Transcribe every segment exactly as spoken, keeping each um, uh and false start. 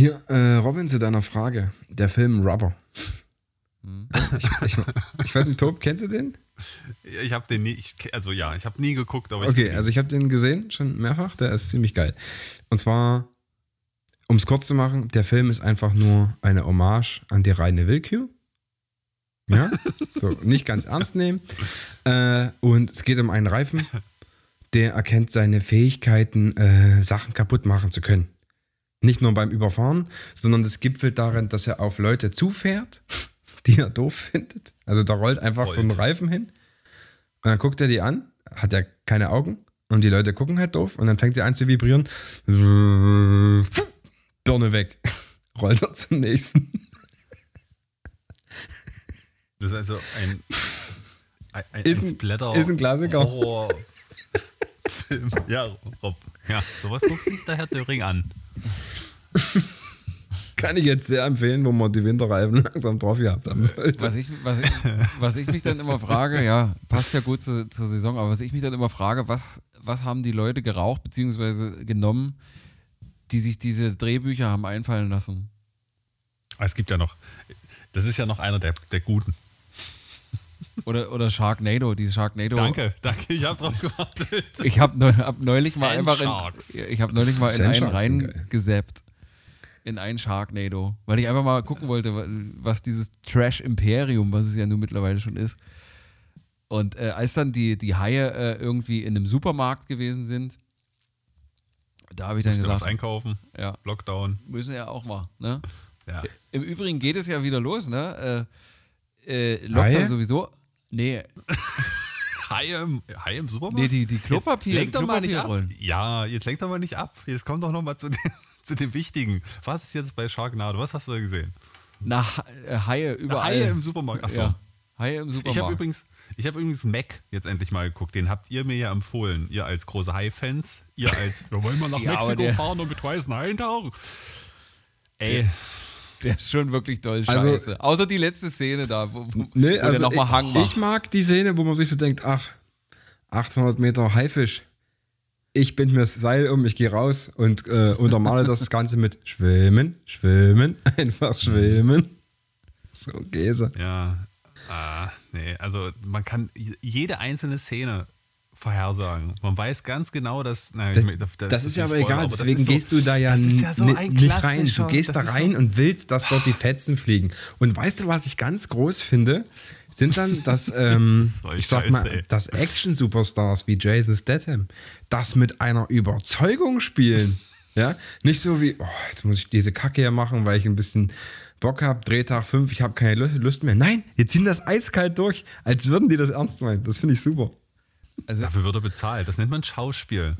Hier, äh, Robin, zu deiner Frage. Der Film Rubber. Hm. Ich, ich, ich weiß nicht, Tob, kennst du den? Ich habe den nie, ich, also ja, ich habe nie geguckt, aber ich Okay, also ich habe den gesehen, schon mehrfach, der ist ziemlich geil. Und zwar, um es kurz zu machen, der Film ist einfach nur eine Hommage an die reine Willkür. Ja, so nicht ganz ernst nehmen. Äh, und es geht um einen Reifen, der erkennt seine Fähigkeiten, äh, Sachen kaputt machen zu können. Nicht nur beim Überfahren, sondern das gipfelt darin, dass er auf Leute zufährt, die er doof findet. Also da rollt einfach rollt. so ein Reifen hin und dann guckt er die an, hat er keine Augen und die Leute gucken halt doof und dann fängt er an zu vibrieren. Birne weg. Rollt er zum nächsten. Das ist also ein, ein, ein, ist ein Splatter ist ein Klassiker. Horrorfilm. Ja, Rob. Ja, sowas guckt sich der Herr Döring an. Kann ich jetzt sehr empfehlen, wo man die Winterreifen langsam drauf gehabt haben sollte. Was ich, was, ich, was ich mich dann immer frage, ja, passt ja gut zu, zur Saison, aber was ich mich dann immer frage, was, was haben die Leute geraucht bzw. genommen, die sich diese Drehbücher haben einfallen lassen? Es gibt ja noch, das ist ja noch einer der, der Guten. Oder, oder Sharknado, diese Sharknado. Danke, danke, ich habe drauf gewartet. Ich habe neu, hab neulich mal einfach Sharks. in, ich habe neulich mal in einen reingesappt. In einen Sharknado. Weil ich einfach mal gucken wollte, was dieses Trash-Imperium, was es ja nun mittlerweile schon ist. Und äh, als dann die, die Haie äh, irgendwie in einem Supermarkt gewesen sind, da habe ich dann Musst gesagt, du was einkaufen, ja, Lockdown. müssen ja auch mal. Ne? Ja. Im Übrigen geht es ja wieder los, ne? Äh, äh, Lockdown sowieso. Nee. Haie im, Haie im Supermarkt? Nee, die, die Klopapier, lenkt doch mal nicht ab. Rollen. Ja, jetzt lenkt doch mal nicht ab. Jetzt kommt doch noch mal zu dem, zu dem Wichtigen. Was ist jetzt bei Sharknado? Was hast du da gesehen? Na, Haie überall. Haie im Supermarkt. Achso. Ja. Haie im Supermarkt. Ich habe übrigens, ich hab übrigens Mac jetzt endlich mal geguckt. Den habt ihr mir ja empfohlen. Ihr als große Hai-Fans. Ihr als, wir wollen mal nach ja, Mexiko fahren und mit weißen Haien tauchen. Ey. Der ist schon wirklich doll also, scheiße. Außer die letzte Szene da, wo, wo nee, der also nochmal Hang macht. Ich mag die Szene, wo man sich so denkt, ach, achthundert Meter Haifisch. Ich bind mir das Seil um, ich gehe raus und äh, untermale das Ganze mit Schwimmen, Schwimmen, einfach schwimmen. So Käse. Ja, ah, nee, also man kann jede einzelne Szene vorhersagen. Man weiß ganz genau, dass... Na, das, das, das, das ist ist ja aber Spoiler, egal, aber deswegen so, gehst du da ja, ja so nicht rein. Du gehst da rein so und willst, dass dort die Fetzen fliegen. Und weißt du, was ich ganz groß finde? Sind dann, dass, ähm, das ich sag mal, Scheiße, dass Action-Superstars wie Jason Statham das mit einer Überzeugung spielen. Ja, nicht so wie, oh, jetzt muss ich diese Kacke hier machen, weil ich ein bisschen Bock habe, Drehtag fünf, ich habe keine Lust mehr. Nein, die ziehen das eiskalt durch, als würden die das ernst meinen. Das finde ich super. Also, dafür wird er bezahlt. Das nennt man Schauspiel.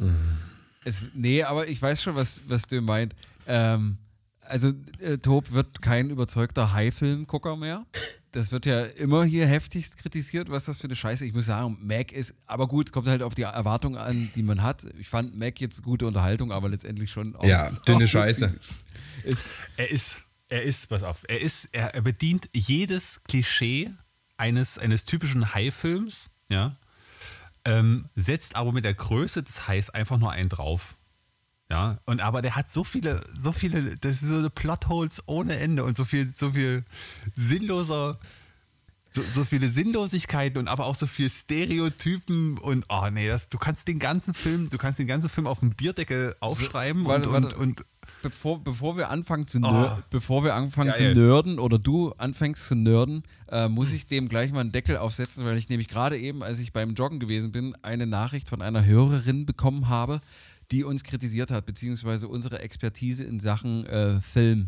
Es, nee, aber ich weiß schon, was, was du meint. Ähm, also äh, Tob wird kein überzeugter Hai-Film-Gucker mehr. Das wird ja immer hier heftigst kritisiert, was das für eine Scheiße. Ich muss sagen, Mac ist, aber gut, kommt halt auf die Erwartung an, die man hat. Ich fand Mac jetzt gute Unterhaltung, aber letztendlich schon auch. Ja, dünne Scheiße. Ist, er ist, er ist, pass auf, er ist, er, er bedient jedes Klischee eines, eines typischen Hai-Films, ja. Ähm, setzt aber mit der Größe des Hais einfach nur einen drauf. Ja, und aber der hat so viele, so viele, das sind so eine Plotholes ohne Ende und so viel, so viel sinnloser, so, so viele Sinnlosigkeiten und aber auch so viel Stereotypen und oh nee, das, du kannst den ganzen Film, du kannst den ganzen Film auf dem Bierdeckel aufschreiben warte, und, warte. und, und Bevor, bevor wir anfangen zu, Oh. nör- bevor wir anfangen Geil. zu nörden oder du anfängst zu nörden, äh, muss ich dem gleich mal einen Deckel aufsetzen, weil ich nämlich gerade eben, als ich beim Joggen gewesen bin, eine Nachricht von einer Hörerin bekommen habe, die uns kritisiert hat, beziehungsweise unsere Expertise in Sachen äh, Film.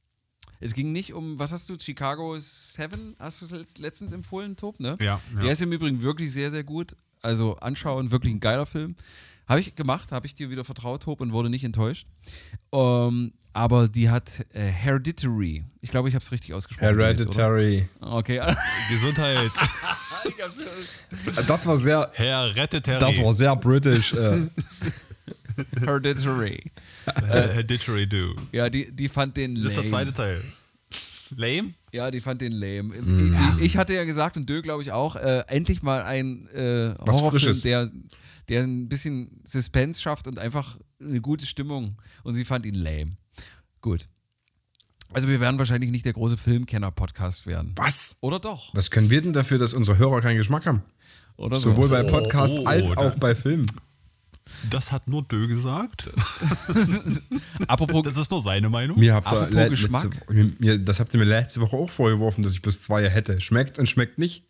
Es ging nicht um, was hast du, Chicago Seven, hast du letztens empfohlen, Tob, ne? Ja, ja. Der ist im Übrigen wirklich sehr, sehr gut. Also anschauen, wirklich ein geiler Film. Habe ich gemacht, habe ich dir wieder vertraut, Tob, und wurde nicht enttäuscht. Um, aber die hat äh, Hereditary. Ich glaube, ich habe es richtig ausgesprochen. Hereditary. Jetzt, okay. Gesundheit. Das war sehr, Hereditary. das war sehr british. Äh. Hereditary. Hereditary do. Ja, die, die fand den lame. Das ist der zweite Teil. Lame? Ja, die fand den lame. Ja. Ich, ich hatte ja gesagt, und Dö, glaube ich auch, äh, endlich mal ein äh, Was Horrorfilm, Frisches. der, der ein bisschen Suspense schafft und einfach eine gute Stimmung. Und sie fand ihn lame. Gut. Also wir werden wahrscheinlich nicht der große Filmkenner-Podcast werden. Was? Oder doch? Was können wir denn dafür, dass unsere Hörer keinen Geschmack haben? Oder so. Sowohl bei Podcasts Oh, oh, als oh, auch da- bei Filmen. Das hat nur Dö gesagt. Apropos, Das ist nur seine Meinung. Mir habt ihr Apropos le- Geschmack. letzte, mir, mir, das habt ihr mir letzte Woche auch vorgeworfen, dass ich bis zwei hätte. Schmeckt und schmeckt nicht.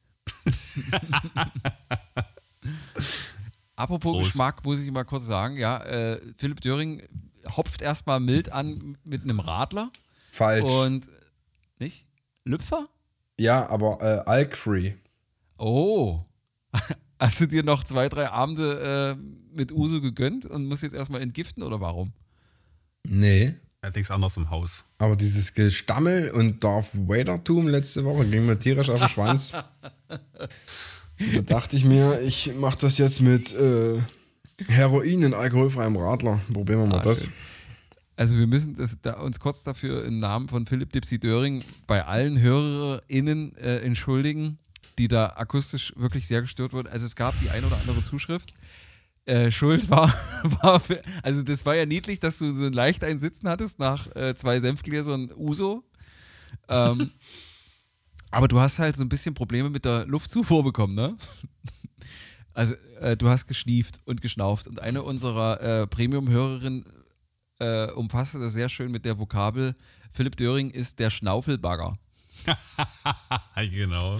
apropos Prost. Geschmack, muss ich mal kurz sagen, ja, äh, Philipp Döring hopft erstmal mild an mit einem Radler Falsch. und, nicht? Lüpfer? ja, aber äh, alk-free. Oh. Hast du dir noch zwei, drei Abende äh, mit Uso gegönnt und musst jetzt erstmal entgiften oder warum? Nee. Er hat nichts anderes im Haus. Aber dieses Gestammel und Darth Vader-Tum letzte Woche ging mir tierisch auf den Schwanz. Da dachte ich mir, ich mach das jetzt mit äh, Heroin in alkoholfreiem Radler. Probieren wir mal Ah, das. schön. Also wir müssen das, da, uns kurz dafür im Namen von Philipp Dipsy Döring bei allen HörerInnen äh, entschuldigen, die da akustisch wirklich sehr gestört wurden. Also es gab die ein oder andere Zuschrift. Äh, Schuld war, war für, also das war ja niedlich, dass du so leicht ein Sitzen hattest nach äh, zwei Senfgläsern Uso. Ähm, aber du hast halt so ein bisschen Probleme mit der Luftzufuhr bekommen, ne? Also äh, du hast geschnieft und geschnauft und eine unserer äh, Premium-Hörerinnen äh, umfasste das sehr schön mit der Vokabel, Philipp Döring ist der Schnaufelbagger. Genau.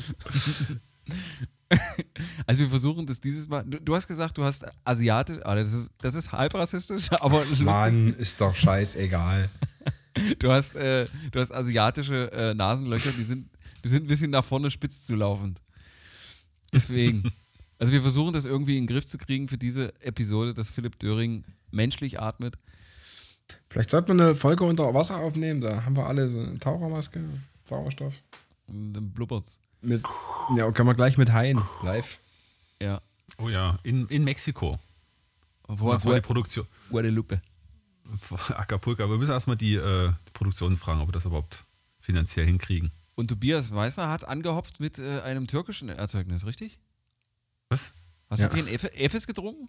Also wir versuchen das dieses Mal, du, du hast gesagt, du hast asiatisch, ah, das ist, das ist halb rassistisch, aber lustig. Mann, ist doch scheißegal. Du hast, äh, du hast asiatische äh, Nasenlöcher, die sind, die sind ein bisschen nach vorne spitz zu laufend. Deswegen. Also wir versuchen das irgendwie in den Griff zu kriegen für diese Episode, dass Philipp Döring menschlich atmet. Vielleicht sollten wir eine Folge unter Wasser aufnehmen. Da haben wir alle so eine Tauchermaske, Sauerstoff. Und dann blubbert's. Mit, ja, können wir gleich mit Haien live. Ja. Oh ja, in, in Mexiko. Wo, Machen wir wo, die Produktion. Guadalupe. Acapulco. Aber wir müssen erstmal die, äh, die Produktion fragen, ob wir das überhaupt finanziell hinkriegen. Und Tobias Meißner hat angehopft mit äh, einem türkischen Erzeugnis, richtig? Was? Hast Ja. du kein Efe- Efes getrunken?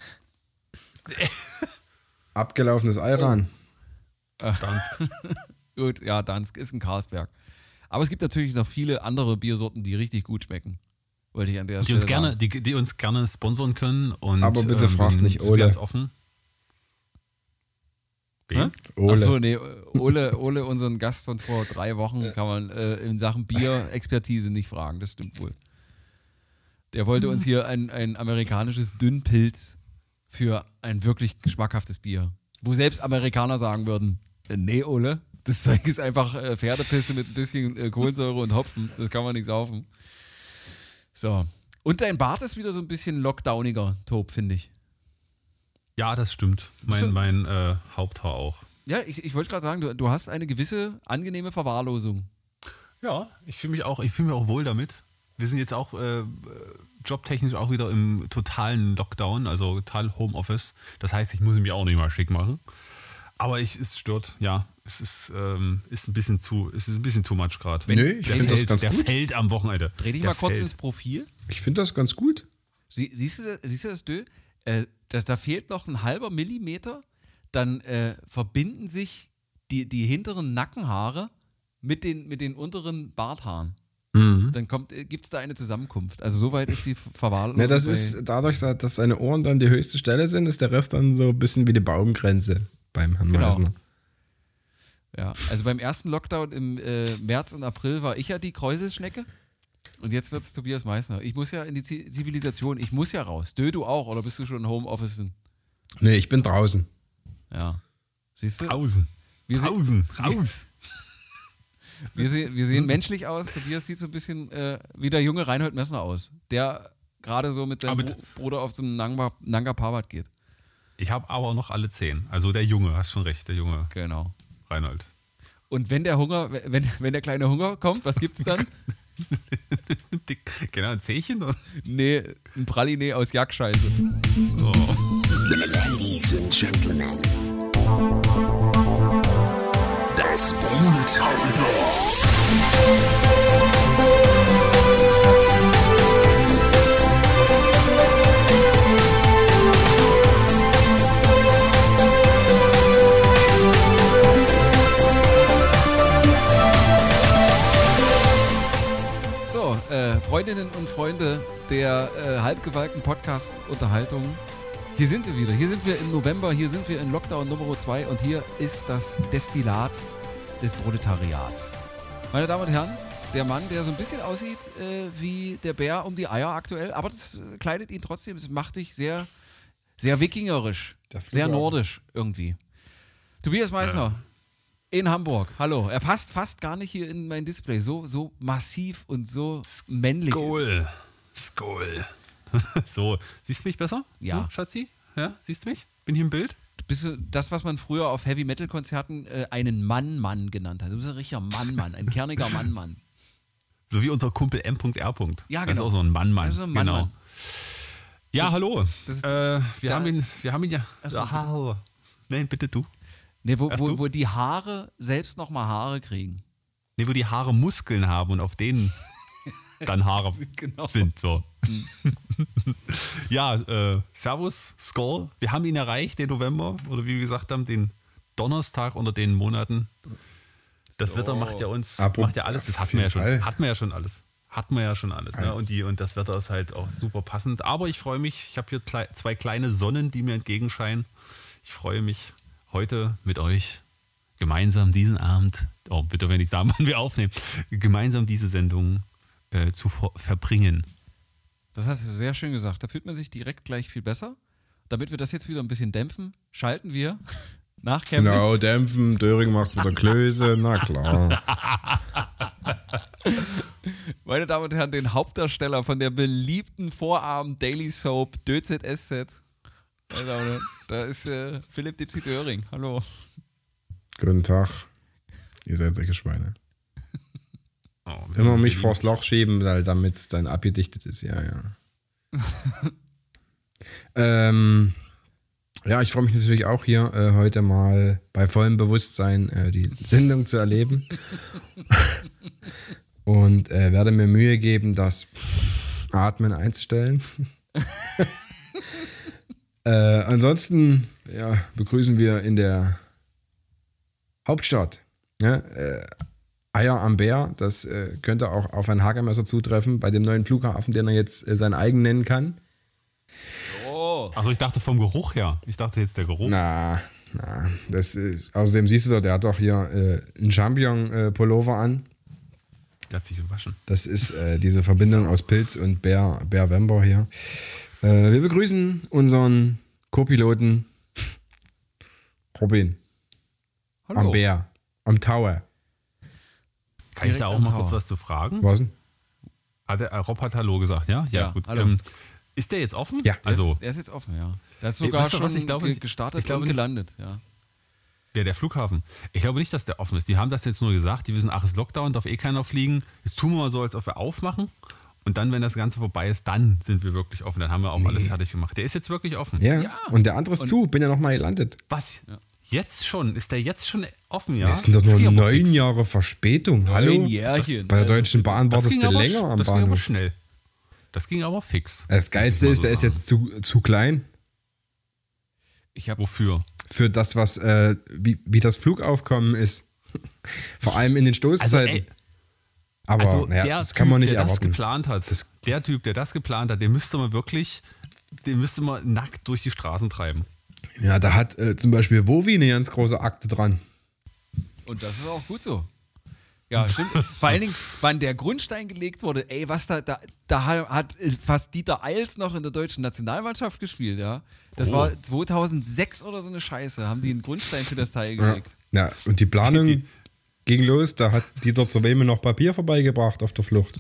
Abgelaufenes Ayran. Dansk. Gut, ja, Dansk ist ein Karlsberg. Aber es gibt natürlich noch viele andere Biersorten, die richtig gut schmecken. Wollte ich an der Die Stelle uns, gerne, sagen. die, die uns gerne sponsern können. Und, Aber bitte fragt wir nicht sind Ole. ganz offen. Wen? Ole. Achso, nee, Ole, Ole, unseren Gast von vor drei Wochen, kann man äh, in Sachen Bier-Expertise nicht fragen, das stimmt wohl. Der wollte uns hier ein, ein amerikanisches Dünnpilz für ein wirklich schmackhaftes Bier. Wo selbst Amerikaner sagen würden, äh, nee, Ole, das Zeug ist einfach äh, Pferdepisse mit ein bisschen äh, Kohlensäure und Hopfen, das kann man nicht saufen. So. Und dein Bart ist wieder so ein bisschen lockdowniger, Tob, finde ich. Ja, das stimmt. Mein, mein äh, Haupthaar auch. Ja, ich, ich wollte gerade sagen, du, du hast eine gewisse angenehme Verwahrlosung. Ja, ich fühle mich auch, ich fühle mich auch wohl damit. Wir sind jetzt auch äh, jobtechnisch auch wieder im totalen Lockdown, also total Homeoffice. Das heißt, ich muss mich auch nicht mal schick machen. Aber ich, es stört, ja, es ist, ähm, ist ein bisschen zu, es ist ein bisschen too much gerade. Nö, ich Der, finde das fällt, ganz der gut. fällt am Wochenende. Dreh dich Der mal kurz fällt. ins Profil. Ich finde das ganz gut. Sie, siehst, du, siehst du das, Dö? Äh, da, da fehlt noch ein halber Millimeter. Dann äh, verbinden sich die, die hinteren Nackenhaare mit den, mit den unteren Barthaaren. Dann äh, gibt es da eine Zusammenkunft. Also soweit ist die Verwahrlosung. Ne, das bei- ist dadurch, dass seine Ohren dann die höchste Stelle sind, ist der Rest dann so ein bisschen wie die Baumgrenze beim Herrn Genau. Meisner. Ja, also beim ersten Lockdown im äh, März und April war ich ja die Kräuselschnecke. Und jetzt wird es Tobias Meißner. Ich muss ja in die Zi- Zivilisation, ich muss ja raus. Dö, du auch, oder bist du schon Homeoffice? Nee, ich bin draußen. Ja. Siehst du? Außen. Wir sind- Außen. Raus. Wir, se wir Hm. sehen menschlich aus. Tobias sieht so ein bisschen äh, wie der junge Reinhold Messner aus, der gerade so mit seinem Aber- Bru Bruder auf so einem Nanga, Nanga Parbat geht. Ich habe aber noch alle zehn. Also der Junge, hast schon recht, der junge Genau. Reinhold. Und wenn der Hunger, wenn, wenn der kleine Hunger kommt, was gibt's dann? Genau, ein Zehchen? oder? Nee, ein Praline aus Jackscheiße. Oh. Ladies and Gentlemen, das Proletariat. Freundinnen und Freunde der äh, halbgewalkten Podcast-Unterhaltung. Hier sind wir wieder. Hier sind wir im November. Hier sind wir in Lockdown Nummer zwei. Und hier ist das Destillat des Proletariats. Meine Damen und Herren, der Mann, der so ein bisschen aussieht äh, wie der Bär um die Eier aktuell, aber das äh, kleidet ihn trotzdem. Es macht dich sehr, sehr wikingerisch, sehr nordisch irgendwie. Tobias Meissner ja. in Hamburg. Hallo. Er passt fast gar nicht hier in mein Display. So, so massiv und so männlich. Skol. Skol. So, siehst du mich besser? Ja. Du, Schatzi? Ja, siehst du mich? Bin ich im Bild? Bist du das, was man früher auf Heavy-Metal-Konzerten äh, einen Mann-Mann genannt hat? Du bist ein richtiger Mann-Mann, ein kerniger Mann-Mann. So wie unser Kumpel M R. Ja, genau. Das ist auch so ein Mann-Mann. Das ist ein Mann-Mann. Genau. Ja, das, hallo. Das ist, äh, wir, da, haben ihn, wir haben ihn ja. Achso, Aha. Nein, bitte du. Nee, wo, Erst wo, du? wo die Haare selbst nochmal Haare kriegen. Nee, wo die Haare Muskeln haben und auf denen dann Haare Genau. sind. So. Ja, äh, Servus, Skol. Wir haben ihn erreicht, den November. Oder wie wir gesagt haben, den Donnerstag unter den Monaten. Das So. Wetter macht ja uns, Apropos- macht ja alles. Das auf hatten wir ja jeden schon. Fall. Hatten wir ja schon alles. Hatten wir ja schon alles. Ne? Und, die, und das Wetter ist halt auch super passend. Aber ich freue mich. Ich habe hier klei- zwei kleine Sonnen, die mir entgegenscheinen. Ich freue mich, heute mit euch gemeinsam diesen Abend, oh bitte, wenn ich sagen, wann wir aufnehmen, gemeinsam diese Sendung äh, zu ver- verbringen. Das hast du sehr schön gesagt. Da fühlt man sich direkt gleich viel besser. Damit wir das jetzt wieder ein bisschen dämpfen, schalten wir nach Chemnitz. Genau, dämpfen, Döring macht wieder Klöße, na klar. Meine Damen und Herren, den Hauptdarsteller von der beliebten Vorabend Daily Soap D Z S Z. Meine Damen und Herren, da ist äh, Philipp Dipsy Döring. Hallo. Guten Tag. Ihr seid solche Schweine. Oh, Immer mich vors Loch schieben, weil damit es dann abgedichtet ist. Ja, ja. ähm, ja, ich freue mich natürlich auch hier äh, heute mal bei vollem Bewusstsein äh, die Sendung zu erleben. Und äh, werde mir Mühe geben, das Atmen einzustellen. äh, ansonsten ja, begrüßen wir in der Hauptstadt. Ja, äh, Eier am Bär, das äh, könnte auch auf ein Hagermesser zutreffen, bei dem neuen Flughafen, den er jetzt äh, seinen eigen nennen kann. Oh. Also ich dachte vom Geruch her. Ich dachte jetzt der Geruch. Na, na, das ist, außerdem siehst du doch, der hat doch hier äh, einen Champion-Pullover an. Der hat sich gewaschen. Das ist äh, diese Verbindung aus Pilz und Bär, Bär Wember hier. Äh, wir begrüßen unseren Co-Piloten Robin. Hallo. Am Bär, am Tower. Kann ich da Direkt auch am mal Tower. kurz was zu fragen? Was denn? Hat der, äh, Rob hat Hallo gesagt, ja? Ja, gut. hallo. Ähm, ist der jetzt offen? Ja. Also, Der ist jetzt offen, ja. Der ist Nee, sogar weißt du schon was, ich glaube, ge- gestartet ich glaube und nicht. gelandet, ja. der, der Flughafen. Ich glaube nicht, dass der offen ist. Die haben das jetzt nur gesagt. Die wissen, ach, es ist Lockdown, darf eh keiner fliegen. Jetzt tun wir mal so, als ob wir aufmachen. Und dann, wenn das Ganze vorbei ist, dann sind wir wirklich offen. Dann haben wir auch alles fertig gemacht. Der ist jetzt wirklich offen. Ja. Ja. Und der andere ist Und- zu, bin ja nochmal gelandet. Was? Jetzt schon? Ist der jetzt schon offen, ja? Das sind doch nur ging aber neun fix. Jahre Verspätung. Hallo? Neun Jährchen. Bei der Deutschen Bahn Das wartest ging du aber, länger am das ging aber Bahnhof. schnell. Das ging aber fix. Das Geilste Muss ist, ich mal der ist so jetzt zu, zu klein Ich habe Wofür? für das, was äh, wie, wie das Flugaufkommen ist. Vor allem in den Also, Stoßzeiten. ey, Aber also naja, der das Typ, kann man nicht der das erwarten. geplant hat, Das- der Typ, der das geplant hat, den müsste man wirklich, den müsste man nackt durch die Straßen treiben. Ja, da hat äh, zum Beispiel Wowi eine ganz große Akte dran. Und das ist auch gut so. Ja, stimmt. Vor allen Dingen, wann der Grundstein gelegt wurde, ey, was da, da, da hat fast Dieter Eils noch in der deutschen Nationalmannschaft gespielt, ja. Das Oh. war zweitausendsechs oder so eine Scheiße, haben die einen Grundstein für das Teil Ja. gelegt. ja, und die Planung Die- die- ging los, da hat Dieter zur Weme noch Papier vorbeigebracht auf der Flucht.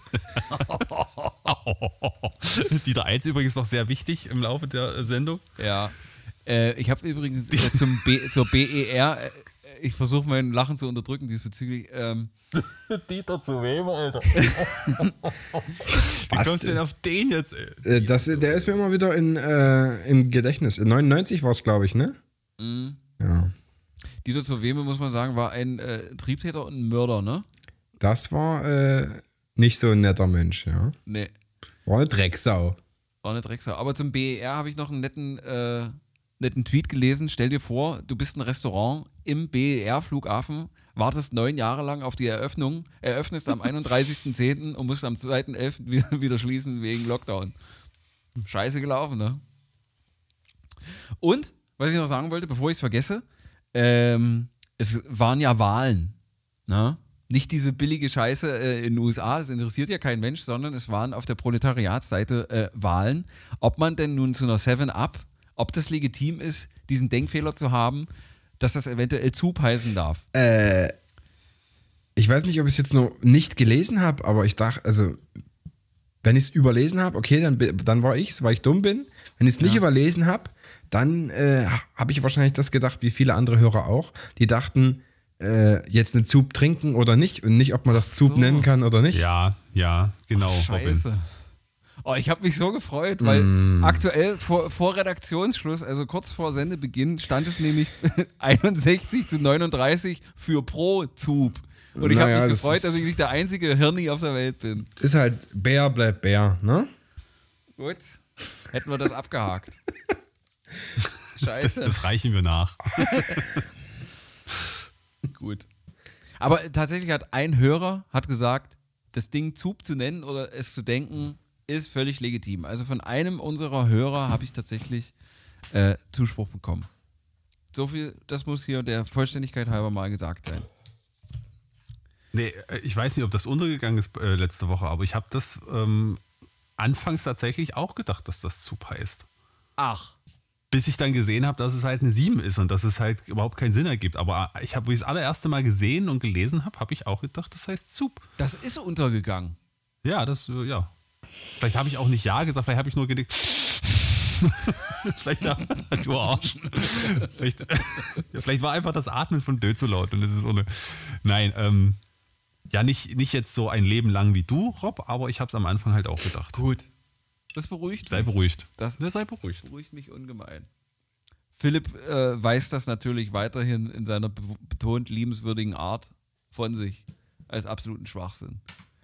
Dieter Eils übrigens noch sehr wichtig im Laufe der äh, Sendung. Ja. Äh, ich habe übrigens äh, zum B, zur B E R, äh, ich versuche mein Lachen zu unterdrücken diesbezüglich, ähm, Dieter zu wem, Alter? Wie Was kommst du denn auf den jetzt? Ey? Äh, das, der ist mir immer wieder in, äh, im Gedächtnis. In neunundneunzig war es, glaube ich, ne? Mhm. Ja. Dieter zur Weme, muss man sagen, war ein äh, Triebtäter und ein Mörder, ne? Das war äh, nicht so ein netter Mensch, ja. Nee, War eine Drecksau. war eine Drecksau. Aber zum B E R habe ich noch einen netten, äh, netten Tweet gelesen. Stell dir vor, du bist ein Restaurant im B E R-Flughafen, wartest neun Jahre lang auf die Eröffnung, eröffnest am einunddreißigsten zehnten und musst am zweiten elften wieder, wieder schließen wegen Lockdown. Scheiße gelaufen, ne? Und, was ich noch sagen wollte, bevor ich es vergesse, ähm, es waren ja Wahlen, ne? Nicht diese billige Scheiße äh, in den U S A, das interessiert ja kein Mensch, sondern es waren auf der Proletariatsseite äh, Wahlen. Ob man denn nun zu einer seven up, ob das legitim ist, diesen Denkfehler zu haben, dass das eventuell Zub heißen darf. Äh, ich weiß nicht, ob ich es jetzt noch nicht gelesen habe, aber ich dachte, also, wenn ich es überlesen habe, okay, dann, dann war ich es, weil ich dumm bin. Wenn ich es nicht Ja. überlesen habe, dann äh, habe ich wahrscheinlich das gedacht, wie viele andere Hörer auch, die dachten, äh, jetzt eine Zub trinken oder nicht und nicht, ob man das Zub so. nennen kann oder nicht. Ja, ja, genau, Robin. Scheiße. Oh, ich habe mich so gefreut, weil Mm. aktuell vor, vor Redaktionsschluss, also kurz vor Sendebeginn, stand es nämlich einundsechzig zu neununddreißig für pro Zub. Und ich habe Naja, mich das gefreut, ist- dass ich nicht der einzige Hirni auf der Welt bin. Ist halt Bär bleibt Bär, ne? Gut, hätten wir das abgehakt. Das, Scheiße. das reichen wir nach. Gut. Aber tatsächlich hat ein Hörer hat gesagt, das Ding Zub zu nennen oder es zu denken, ist völlig legitim. Also von einem unserer Hörer habe ich tatsächlich äh, Zuspruch bekommen. So viel, das muss hier der Vollständigkeit halber mal gesagt sein. Nee, ich weiß nicht, ob das untergegangen ist äh, letzte Woche, aber ich habe das ähm, anfangs tatsächlich auch gedacht, dass das Zub heißt. Ach. Bis ich dann gesehen habe, dass es halt eine sieben ist und dass es halt überhaupt keinen Sinn ergibt. Aber ich habe, wo ich das allererste Mal gesehen und gelesen habe, habe ich auch gedacht, das heißt Zub. Das ist untergegangen. Ja, das, äh, ja. Vielleicht habe ich auch nicht Ja gesagt, vielleicht habe ich nur gedacht. vielleicht, du Arsch. vielleicht, ja, vielleicht war einfach das Atmen von Dö zu laut und es ist ohne. Nein, ähm, ja, nicht, nicht jetzt so ein Leben lang wie du, Rob, aber ich habe es am Anfang halt auch gedacht. Gut. Das beruhigt Sei mich. beruhigt. Das Ja, sei beruhigt. beruhigt mich ungemein. Philipp äh, weiß das natürlich weiterhin in seiner be- betont liebenswürdigen Art von sich als absoluten Schwachsinn.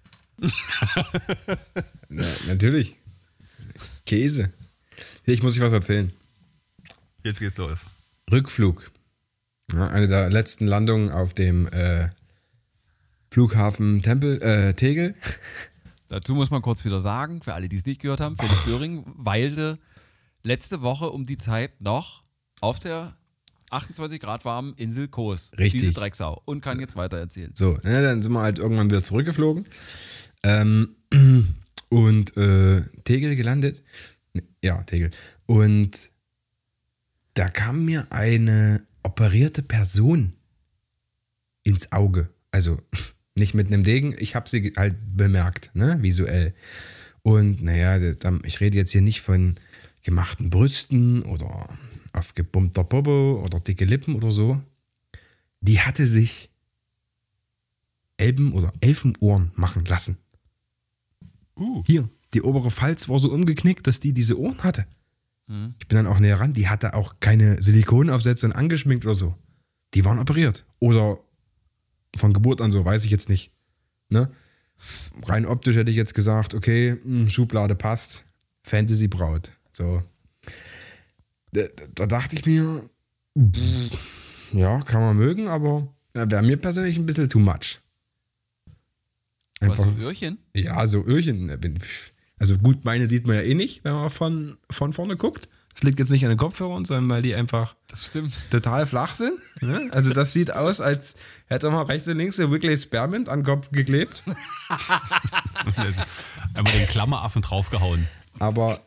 Na, natürlich. Käse. Hier, ich muss euch was erzählen. Jetzt geht's los. Rückflug. Ja, eine der letzten Landungen auf dem äh, Flughafen Tempel, äh, Tegel. Dazu muss man kurz wieder sagen, für alle, die es nicht gehört haben, Philipp Döring weilte letzte Woche um die Zeit noch auf der achtundzwanzig Grad warmen Insel Kos. Richtig. Diese Drecksau. Und kann jetzt weiter erzählen. So, ne, dann sind wir halt irgendwann wieder zurückgeflogen. Ähm, und äh, Tegel gelandet. Ja, Tegel. Und da kam mir eine operierte Person ins Auge. Also nicht mit einem Degen, ich habe sie halt bemerkt, ne, visuell. Und naja, ich rede jetzt hier nicht von gemachten Brüsten oder aufgepumpter Popo oder dicke Lippen oder so. Die hatte sich Elben- oder Elfenohren machen lassen. Uh. Hier, die obere Falz war so umgeknickt, dass die diese Ohren hatte. Mhm. Ich bin dann auch näher ran, die hatte auch keine Silikonaufsätze und angeschminkt oder so. Die waren operiert. Oder von Geburt an so, weiß ich jetzt nicht. Ne? Rein optisch hätte ich jetzt gesagt, okay, mh, Schublade passt, Fantasy-Braut. So. Da, da dachte ich mir, pff, ja, kann man mögen, aber wäre mir persönlich ein bisschen too much. Was, Einfach, so Öhrchen? ja, so Öhrchen. Also gut, meine sieht man ja eh nicht, wenn man von, von vorne guckt. Das liegt jetzt nicht an den Kopfhörern, sondern weil die einfach Das stimmt. total flach sind. Ne? Also das sieht aus, als hätte man rechts und links so wirklich Spearmint an den Kopf geklebt. Einmal den Klammeraffen draufgehauen. Aber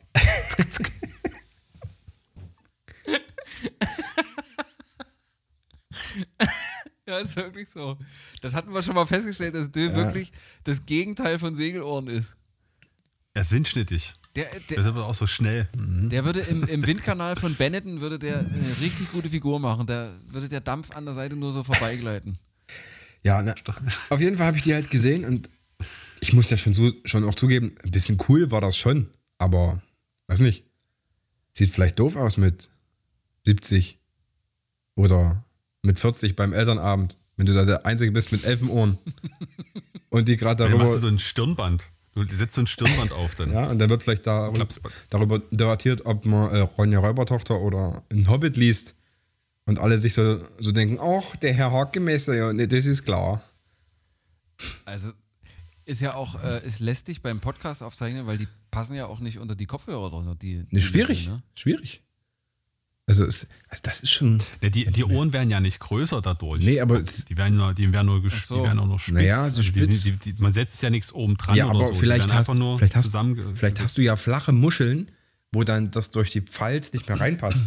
Ja, ist wirklich so. Das hatten wir schon mal festgestellt, dass Dö Ja. wirklich das Gegenteil von Segelohren ist. Er ist windschnittig. Der, Der der, ist aber auch so schnell. der würde im, im Windkanal von Benetton würde der eine richtig gute Figur machen. Da würde der Dampf an der Seite nur so vorbeigleiten. ja, ne, auf jeden Fall habe ich die halt gesehen und ich muss ja schon, so, schon auch zugeben, ein bisschen cool war das schon, aber weiß nicht. Sieht vielleicht doof aus mit siebzig oder mit vierzig beim Elternabend, wenn du da der Einzige bist mit Elfenohren und die gerade Dann machst du darüber... so ein Stirnband. Du setzt so ein Stirnband auf dann. Ja, und dann wird vielleicht da, Klapsband. darüber debattiert, ob man äh, Ronja Räubertochter oder ein Hobbit liest. Und alle sich so, so denken, ach, der Herr Hackemesser, ja, nee, das ist klar. Also ist ja auch, äh, ist lästig beim Podcast aufzeichnen, weil die passen ja auch nicht unter die Kopfhörer drunter. Die, Nee, schwierig, die, ne? schwierig. Also, es, also das ist schon, Ja, die, die Ohren werden ja nicht größer dadurch. nee, aber, Die werden nur, die werden nur, ges- Ach so. die werden auch nur spitz. Naja, so Also die spitz. sind, die, die, man setzt ja nichts oben dran ja, oder aber so. vielleicht, die werden hast, einfach nur vielleicht, hast, zusammen. vielleicht hast du ja flache Muscheln, wo dann das durch die Pfalz nicht mehr reinpasst.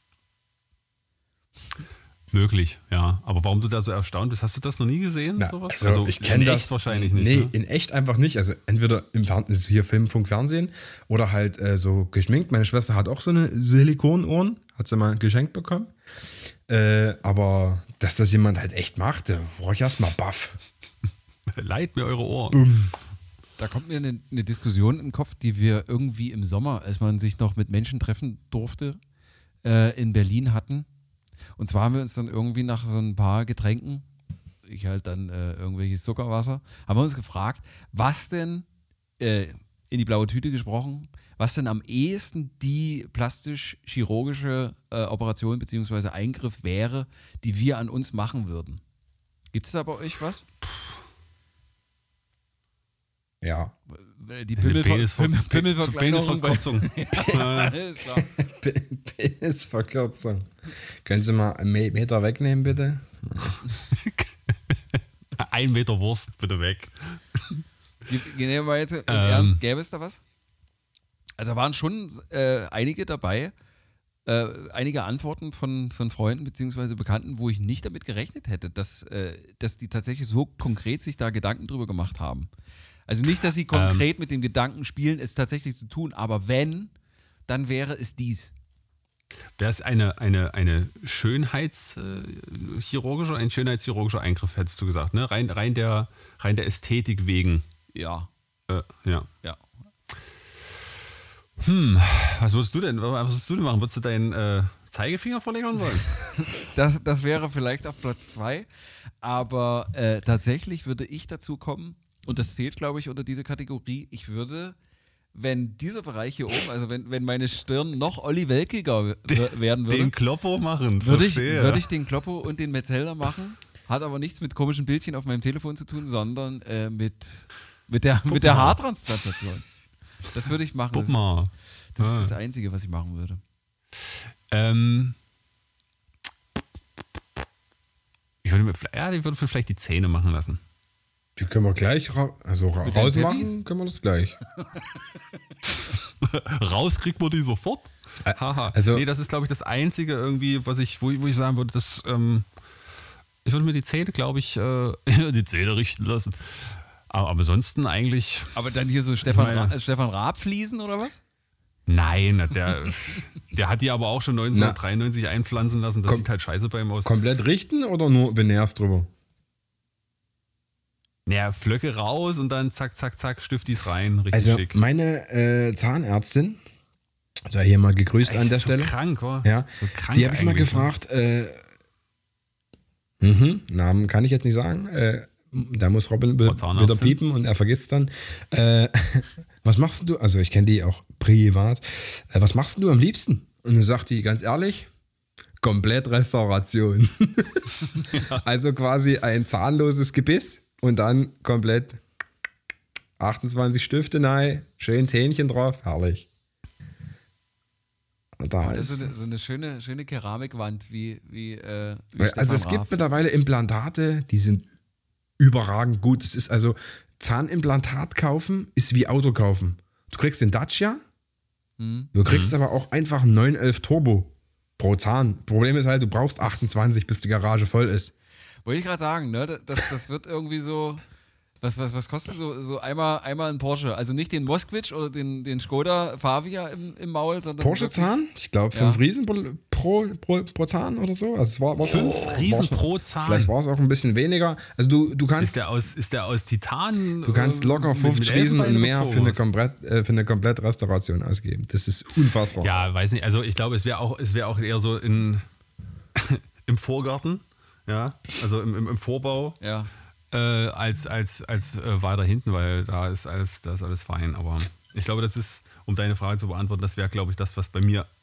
Möglich, ja. Aber warum du da so erstaunt bist, hast du das noch nie gesehen? Na, sowas? also, ich kenne in das echt wahrscheinlich nicht. Nee, Ne? in echt einfach nicht. Also entweder im Fernsehen, also hier Film, Funk, Fernsehen oder halt äh, so geschminkt. Meine Schwester hat auch so eine Silikonohren, hat sie mal geschenkt bekommen. Äh, aber dass das jemand halt echt macht, da brauche ich erstmal baff. Leiht mir eure Ohren. Da kommt mir eine, eine Diskussion im Kopf, die wir irgendwie im Sommer, als man sich noch mit Menschen treffen durfte, äh, in Berlin hatten. Und zwar haben wir uns dann irgendwie nach so ein paar Getränken, ich halt dann äh, irgendwelches Zuckerwasser, haben wir uns gefragt, was denn, äh, in die blaue Tüte gesprochen, was denn am ehesten die plastisch-chirurgische äh, Operation bzw. Eingriff wäre, die wir an uns machen würden. Gibt es da bei euch was? Ja. Die Pimmel, Penisver- Pimmel, Pimmelverkleinerung. bei- Penisverkürzung. Ja, ist klar. Penisverkürzung. Können Sie mal einen Meter wegnehmen, bitte? Ein Meter Wurst, bitte weg. Gehen wir jetzt im Ähm. Ernst, gäbe es da was? Also waren schon äh, einige dabei, äh, einige Antworten von, von Freunden bzw. Bekannten, wo ich nicht damit gerechnet hätte, dass, äh, dass die tatsächlich so konkret sich da Gedanken drüber gemacht haben. Also nicht, dass sie konkret mit dem Gedanken spielen, es tatsächlich zu tun, aber wenn, dann wäre es dies. Wäre es eine, eine, eine schönheitschirurgischer, ein schönheitschirurgischer Eingriff, hättest du gesagt, ne? Rein, rein, der, rein der Ästhetik wegen. Ja, Äh, ja. ja. Hm, was würdest du denn, was würdest du denn machen? Würdest du deinen äh, Zeigefinger verlängern wollen? Das, das wäre vielleicht auf Platz zwei, aber äh, tatsächlich würde ich dazu kommen, und das zählt, glaube ich, unter diese Kategorie, ich würde, wenn dieser Bereich hier oben, also wenn, wenn meine Stirn noch Olli Welkiger w- werden würde, Den Kloppo machen, würde ich, verstehe. würde ich den Kloppo und den Metzelder machen, hat aber nichts mit komischen Bildchen auf meinem Telefon zu tun, sondern äh, mit, mit der, mit der mal. Haartransplantation. Das würde ich machen. Guck Das, mal. das ist Ah. das Einzige, was ich machen würde. Ähm, ich würde mir vielleicht- ja, ich würde vielleicht die Zähne machen lassen. Die können wir gleich ra also ra Mit den rausmachen, Pfeffis? können wir das gleich. Raus kriegt man die sofort. Haha. also- nee, das ist, glaube ich, das Einzige irgendwie, was ich, wo, ich- wo ich sagen würde, dass ähm, ich würde mir die Zähne, glaube ich, äh, die Zähne richten lassen. Aber, aber ansonsten eigentlich, Aber dann hier so Stefan, meine- Ra äh, Stefan Raab fließen oder was? nein, der, der hat die aber auch schon neunzehnhundertdreiundneunzig einpflanzen lassen. Das Komm. sieht halt scheiße bei ihm aus. Komplett richten oder nur Veneers drüber? Naja, Flöcke raus und dann zack, zack, zack, Stiftis rein. Richtig Also schick. meine äh, Zahnärztin, sei hier mal gegrüßt an der so Stelle. krank, wa? Ja, So krank die habe ich mal eigentlich, ne? gefragt, äh, mhm, Namen kann ich jetzt nicht sagen, äh, da muss Robin Frau be- Zahnärztin. wieder piepen und er vergisst dann. Äh, was machst du, also ich kenne die auch privat, äh, was machst du am liebsten? Und dann sagt die ganz ehrlich, komplett Restauration. Also quasi ein zahnloses Gebiss und dann komplett achtundzwanzig Stifte rein, schön Zähnchen drauf, herrlich. Da Das ist, ist so eine, so eine schöne, schöne Keramikwand wie, wie, äh, wie Weil, Stefan also es Raab. gibt mittlerweile Implantate, die sind überragend gut. Es ist also Zahnimplantat kaufen ist wie Auto kaufen. Du kriegst den Dacia, du kriegst aber auch einfach einen neun elf Turbo pro Zahn. Problem ist halt, du brauchst achtundzwanzig, bis die Garage voll ist. Wollte ich gerade sagen, ne? Das, das wird irgendwie so. Was, was, was kostet so, so einmal, einmal ein Porsche? Also nicht den Moskvich oder den, den Skoda Fabia im, im Maul, sondern. Porsche wirklich- Zahn, ich glaube Ja. fünf Riesen pro, pro, pro, pro Zahn oder so. Also es war, war Fünf war- Riesen war- pro Zahn. Vielleicht war es auch ein bisschen weniger. Also du, du kannst Ist der aus, ist der aus Titan? Du kannst äh, locker mit- mit fünfzig Riesen Elfenbein und mehr oder für eine, sowas? komplett, äh, für eine Komplettrestauration ausgeben. Das ist unfassbar. Ja, weiß nicht. Also ich glaube, es wäre auch, es wäre auch eher so in, im Vorgarten, ja, also im, im, im Vorbau, Ja. äh, als, als, als äh, weiter hinten, weil da ist alles, da ist alles fein. Aber ich glaube, das ist, um deine Frage zu beantworten, das wäre, glaube ich, das, was bei mir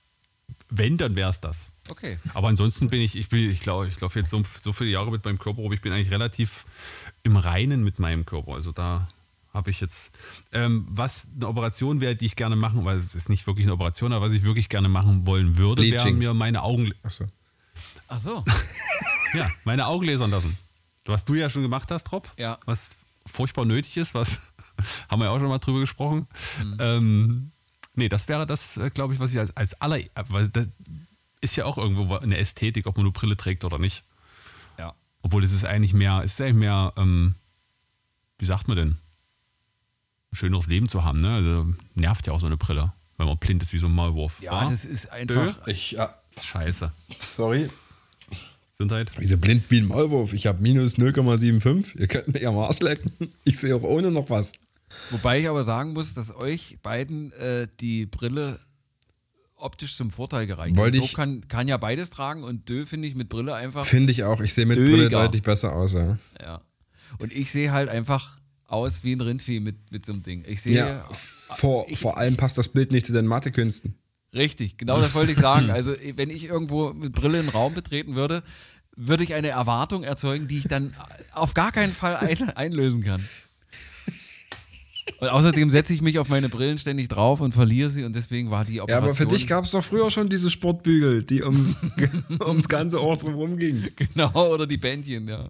Wenn, dann wäre es das. Okay. Aber ansonsten bin ich, ich, bin, ich glaube, ich laufe jetzt so, so viele Jahre mit meinem Körper rum, ich bin eigentlich relativ im Reinen mit meinem Körper. Also da habe ich jetzt, ähm, was eine Operation wäre, die ich gerne machen, weil es ist nicht wirklich eine Operation, aber was ich wirklich gerne machen wollen würde, Bleaching. wären mir meine Augen, Achso. Ach so. ja, meine Augen lasern lassen. Was du ja schon gemacht hast, Rob, Ja. was furchtbar nötig ist, was haben wir ja auch schon mal drüber gesprochen. Mhm. Ähm, nee, das wäre das, glaube ich, was ich als, als aller, weil das ist ja auch irgendwo eine Ästhetik, ob man nur Brille trägt oder nicht. Ja. Obwohl es ist eigentlich mehr, es ist eigentlich mehr, ähm, wie sagt man denn, ein schöneres Leben zu haben, ne? Also, nervt ja auch so eine Brille, wenn man blind ist wie so ein Maulwurf. Ja, Wa? das ist einfach. Ich, ja, Das ist scheiße. sorry. Gesundheit. Wieso blind wie ein Maulwurf? Ich habe minus null Komma fünfundsiebzig. Ihr könnt mir am Arsch lecken. Ich sehe auch ohne noch was. Wobei ich aber sagen muss, dass euch beiden äh, die Brille optisch zum Vorteil gereicht. Wollte Dö ich- kann, kann ja beides tragen und Dö finde ich mit Brille einfach. Finde ich auch. Ich sehe mit Döger. Brille deutlich besser aus. Ja, Ja. Und ich sehe halt einfach aus wie ein Rindvieh mit, mit so einem Ding. Ich sehe. ja vor, vor allem passt das Bild nicht zu den Mathekünsten. Richtig, genau das wollte ich sagen. Also, wenn ich irgendwo mit Brille einen Raum betreten würde, würde ich eine Erwartung erzeugen, die ich dann auf gar keinen Fall ein, einlösen kann. Und außerdem setze ich mich auf meine Brillen ständig drauf und verliere sie und deswegen war die Ja, Operation. aber für dich gab es doch früher schon diese Sportbügel, die ums, ums ganze Ort rum gingen. Genau, oder die Bändchen, ja.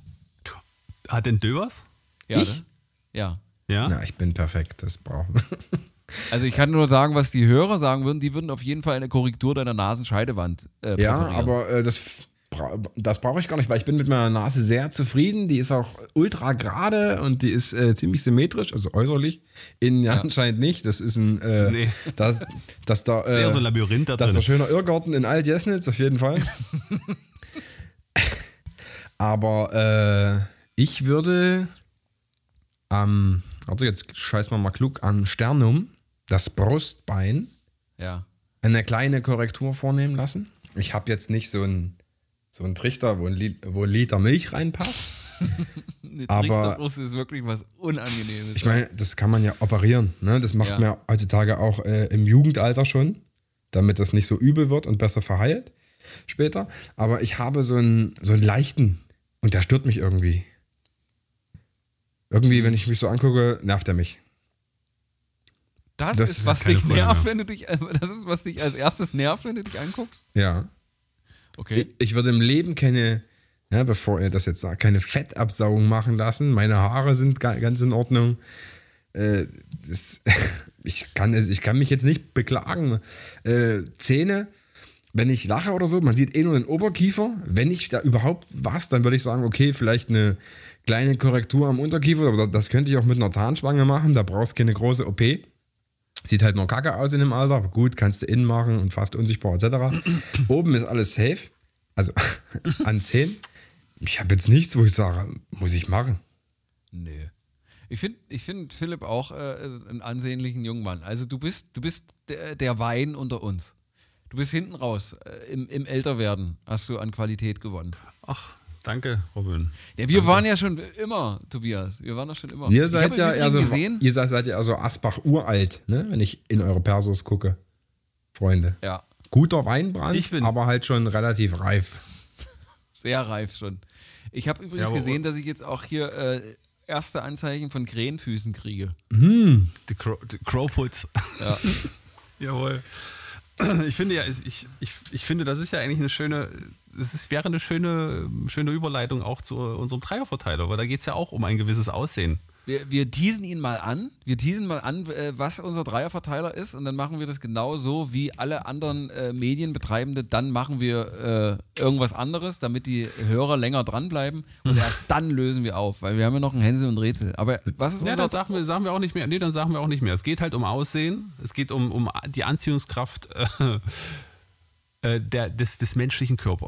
Hat denn Dö was? Ja, Ich? ne? Ja. Ja? Na, ich bin perfekt, das brauchen wir. Also ich kann nur sagen, was die Hörer sagen würden, die würden auf jeden Fall eine Korrektur deiner Nasenscheidewand äh, Ja, präferieren. aber äh, das, bra das brauche ich gar nicht, weil ich bin mit meiner Nase sehr zufrieden. Die ist auch ultra gerade und die ist äh, ziemlich symmetrisch, also äußerlich. Innen ja. anscheinend nicht. Das ist ein, äh, Nee. das, das da, äh, Sehr so ein Labyrinth da das ist drin. ein schöner Irrgarten in Alt-Jesnitz, auf jeden Fall. Aber äh, ich würde am, also jetzt scheiß mal mal klug, am Sternum, das Brustbein, ja. eine kleine Korrektur vornehmen lassen. Ich habe jetzt nicht so einen so einen Trichter, wo ein, Lit wo ein Liter Milch reinpasst. Eine Aber- Trichterbrust ist wirklich was Unangenehmes. Ich meine, das kann man ja operieren. Ne? Das macht Ja. man heutzutage auch äh, im Jugendalter schon, damit das nicht so übel wird und besser verheilt später. Aber ich habe so einen, so einen leichten und der stört mich irgendwie. Irgendwie, wenn ich mich so angucke, nervt er mich. das, das ist, ist was ja keine dich Freude nervt, mehr. wenn du dich, das ist, was dich als erstes nervt, wenn du dich anguckst. Ja. Okay. Ich, ich würde im Leben keine, ja, bevor ihr das jetzt sagt, keine Fettabsaugung machen lassen. Meine Haare sind ga, ganz in Ordnung. Äh, das, ich, kann, es- ich kann mich jetzt nicht beklagen. Äh, Zähne, wenn ich lache oder so, man sieht eh nur den Oberkiefer. Wenn ich da überhaupt was, dann würde ich sagen, okay, vielleicht eine kleine Korrektur am Unterkiefer, aber das könnte ich auch mit einer Zahnspange machen. Da brauchst du keine große O P. Sieht halt noch kacke aus in dem Alter, aber gut, kannst du innen machen und fast unsichtbar et cetera. Oben ist alles safe, also an Zähnen. Ich habe jetzt nichts, wo ich sage, muss ich machen. Nö. Ich finde ich find Philipp auch äh, einen ansehnlichen jungen Mann. Also du bist, du bist der, der Wein unter uns. Du bist hinten raus. Äh, im, Im Älterwerden hast du an Qualität gewonnen. Ach, danke, Robin. Ja, wir waren ja schon immer, Tobias. Wir waren ja schon immer. Ihr Ich seid habe ja im eher so, Übrigen gesehen. ihr seid, seid ja also Asbach uralt, ne? Wenn ich in eure Persos gucke, Freunde. Ja, Guter Weinbrand, Ich bin- aber halt schon relativ reif. sehr reif schon. Ich habe übrigens Ja, aber- gesehen, dass ich jetzt auch hier äh, erste Anzeichen von Krähenfüßen kriege. Die, Crow, die Crowfoots. Ja. Jawohl. Ich finde ja, ich, ich, ich finde, das ist ja eigentlich eine schöne, es ist, wäre eine schöne, schöne Überleitung auch zu unserem Dreierverteiler, weil da geht es ja auch um ein gewisses Aussehen. Wir, wir teasen ihn mal an. Wir teasen mal an, äh, was unser Dreierverteiler ist und dann machen wir das genau so wie alle anderen äh, Medienbetreibende. Dann machen wir äh, irgendwas anderes, damit die Hörer länger dranbleiben und erst dann lösen wir auf, weil wir haben ja noch ein Hänsel und Rätsel. Aber was ist Ja, unser dann sagen wir, sagen wir auch nicht mehr. Nee, dann sagen wir auch nicht mehr. Es geht halt um Aussehen, es geht um, um die Anziehungskraft äh, äh, der, des, des menschlichen Körpers.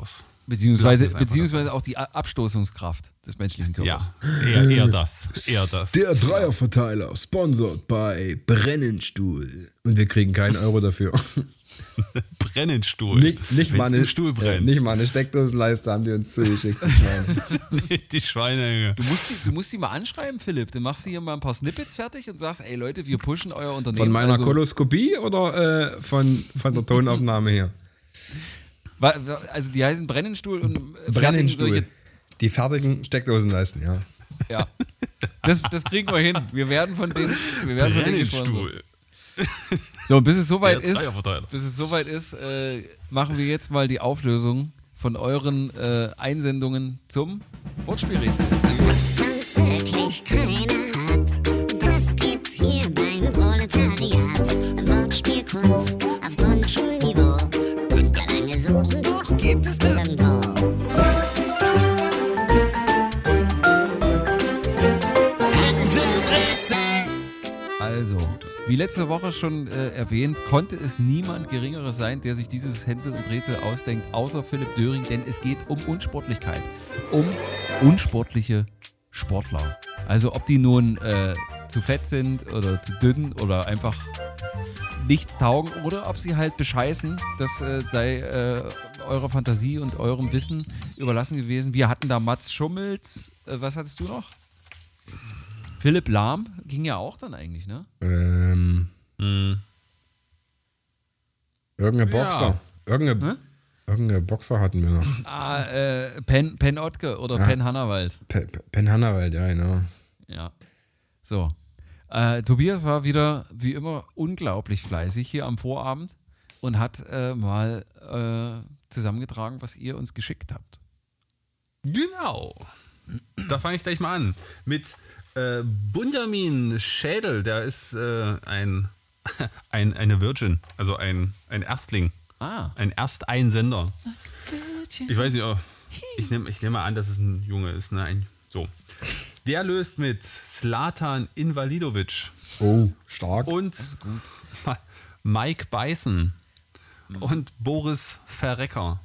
Beziehungsweise, Lassen wir es einfach beziehungsweise auch die A- Abstoßungskraft des menschlichen Körpers. Ja, eher, eher das. Eher das. Der Dreierverteiler, sponsored bei Brennenstuhl. Und wir kriegen keinen Euro dafür. Brennenstuhl. Nicht, nicht, Wenn's mal eine, im Stuhl äh, brennt. nicht mal eine Steckdosenleiste haben die uns zugeschickt. die Schweine. Die Schweine. Du musst, die, du musst die mal anschreiben, Philipp. Du machst hier mal ein paar Snippets fertig und sagst, ey Leute, wir pushen euer Unternehmen. Von meiner also, Koloskopie oder äh, von, von der Tonaufnahme her? wa- wa- also die heißen Brennenstuhl und äh, fertigen Brennenstuhl. solche- Die fertigen Steckdosenleisten, ja. Ja. Das, das kriegen wir hin. Wir werden von denen, wir werden von denen gesponsert. Brennenstuhl. So, und bis es soweit Der ist, Dreierverteiler. bis es soweit ist, äh, machen wir jetzt mal die Auflösung von euren äh, Einsendungen zum Wortspielrätsel. Was sonst wirklich keiner hat, das gibt's hier beim Proletariat. Wortspielkunst auf Grundschulniveau. Könnt ihr lange suchen, doch gibt es nirgendwo. Hänselrätsel. Also, wie letzte Woche schon äh, erwähnt, konnte es niemand Geringeres sein, der sich dieses Hänsel und Rätsel ausdenkt, außer Philipp Döring, denn es geht um Unsportlichkeit. Um unsportliche Sportler. Also ob die nun äh, zu fett sind oder zu dünn oder einfach nichts taugen oder ob sie halt bescheißen, das äh, sei äh, eurer Fantasie und eurem Wissen überlassen gewesen. Wir hatten da Mats Schummels, äh, was hattest du noch? Philipp Lahm ging ja auch dann eigentlich, ne? Ähm, Hm. irgendein Boxer. Irgendein, Hä? irgendein Boxer hatten wir noch. Ah, äh, Penn, Penn Ottke oder Ja. Penn Hannawald. Pe- Pe- Penn Hannawald, ja, genau. Ja. So. Äh, Tobias war wieder, wie immer, unglaublich fleißig hier am Vorabend und hat äh, mal äh, zusammengetragen, was ihr uns geschickt habt. Genau. Da fange ich gleich mal an. Mit äh, Bunjamin Schädel, der ist äh, ein, ein, eine Virgin, also ein, ein Erstling, Ah. ein Ersteinsender. Ich weiß nicht, oh, ich nehme ich nehm mal an, dass es ein Junge ist. Ne? Ein, so. Der löst mit Zlatan Invalidovic Oh, stark. und Mike Beißen und Boris Verrecker.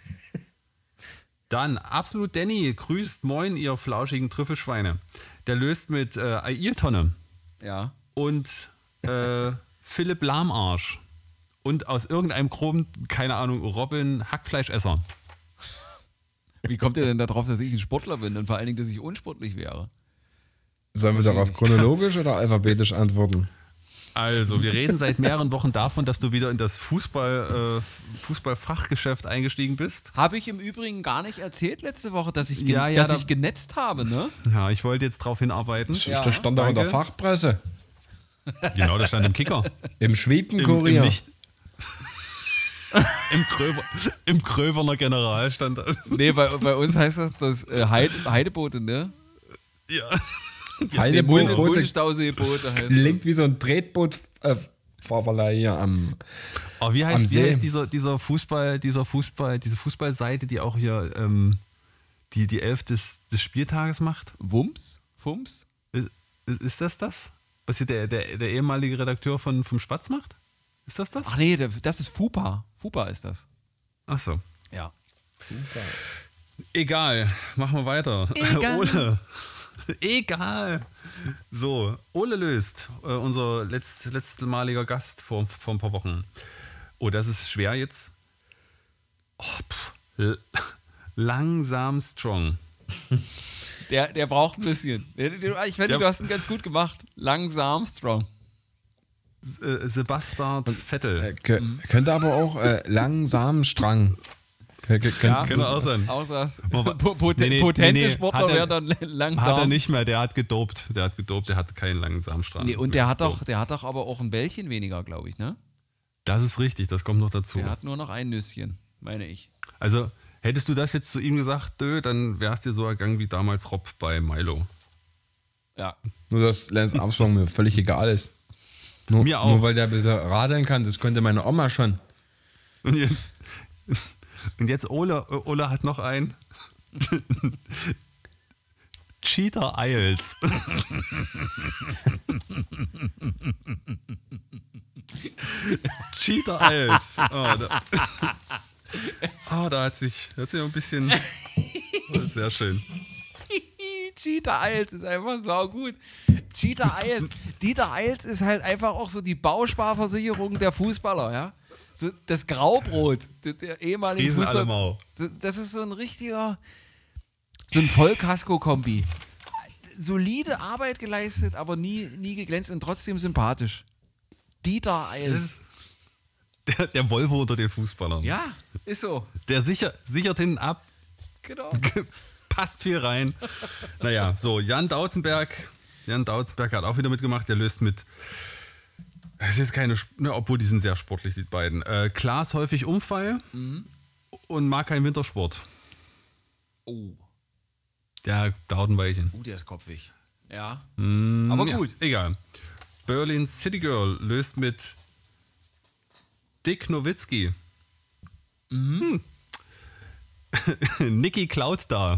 Dann Absolut Danny grüßt moin, ihr flauschigen Trüffelschweine. Der löst mit äh, Ayrtonne Ja. und äh, Philipp Lahmarsch. Und aus irgendeinem Grund, keine Ahnung, Robin Hackfleischesser. Wie kommt ihr denn darauf, dass ich ein Sportler bin und vor allen Dingen, dass ich unsportlich wäre? Sollen wir darauf chronologisch oder alphabetisch antworten? Also, wir reden seit mehreren Wochen davon, dass du wieder in das Fußball, äh, Fußballfachgeschäft eingestiegen bist. Habe ich im Übrigen gar nicht erzählt letzte Woche, dass ich, gen- Ja, ja, dass da- ich genetzt habe, ne? Ja, ich wollte jetzt darauf hinarbeiten. Ja. Das stand doch in der danke. Fachpresse. Genau, das stand im Kicker. Im Im, Schwebenkurier. im, nicht, Im, Kröver, Im Kröverner General stand das. Nee, bei, bei uns heißt das das äh, Heide, Heideboote, ne? Ja. Nee, Heideboote Bundestauseeboote heißt klingt das. wie so ein Tretboot-Fahrverleih hier am. Aber wie Am heißt, wie See. heißt dieser, dieser Fußball, dieser Fußball, diese Fußballseite, die auch hier ähm, die, die Elf des, des Spieltages macht? Wumms? Fums? Ist, ist das das? Was hier der, der, der ehemalige Redakteur von, vom Spatz macht? Ist das das? Ach nee, der- das ist Fupa. Fupa ist das. Ach so. Ja. Egal, machen wir weiter. Egal. Ole. Egal. So, Ole löst, äh, unser letzt, letztmaliger Gast vor, vor ein paar Wochen. Oh, das ist schwer jetzt. Oh, pff. L- Langsam strong. Der, der braucht ein bisschen. Der, der, ich finde, Der- du hast ihn ganz gut gemacht. Langsam strong. Äh, Sebastian Vettel. Äh, kö- Könnte aber auch äh, langsam Strang. Kö- kö- Ja. könnte- Könnte auch sein. Auch das. Aber- Po- Poten- Nee, nee, potente nee, nee. Sportler Hat er- wären dann langsam. Hat er nicht mehr, der hat gedopt. Der hat gedopt, der hat keinen langsamen Strang. Nee, und der hat, So. doch, der hat doch aber auch ein Bällchen weniger, glaube ich, ne? Das ist richtig, das kommt noch dazu. Der hat nur noch ein Nüsschen, meine ich. Also, hättest du das jetzt zu ihm gesagt, dö, dann wär's dir so ergangen wie damals Rob bei Milo. Ja. Nur, dass Lance Armstrong mir völlig egal ist. Nur, Mir auch. Nur weil der ein bisschen radeln kann, das könnte meine Oma schon. Und jetzt, und jetzt Ole, Ole hat noch einen. Cheater Isles. Cheater Isles. Oh, da, Ah, da hat sich, hat sich ein bisschen. Das ist sehr schön. Cheetah Iles ist einfach saugut. Cheetah Iles. Dieter Iles ist halt einfach auch so die Bausparversicherung der Fußballer, ja. So das Graubrot der, der ehemaligen Riesen Fußballer. Allemau. Das ist so ein richtiger, so ein Vollkasko-Kombi. Solide Arbeit geleistet, aber nie, nie geglänzt und trotzdem sympathisch. Dieter Iles. Der, der Volvo unter den Fußballern. Ja, ist so. Der sicher, sichert hinten ab, Genau. passt viel rein. Naja, so, Jan Dautzenberg. Jan Dautzenberg hat auch wieder mitgemacht. Der löst mit. Das ist jetzt keine. Ne, obwohl die sind sehr sportlich, die beiden. Äh, Klaas häufig Unfall mhm. und mag keinen Wintersport. Oh. Der dauert ein Weilchen. Uh, der ist kopfig. Ja. Mm, aber ja, gut. Egal. Berlin City Girl löst mit Dick Nowitzki. Mhm. Hm. Niki Cloud da.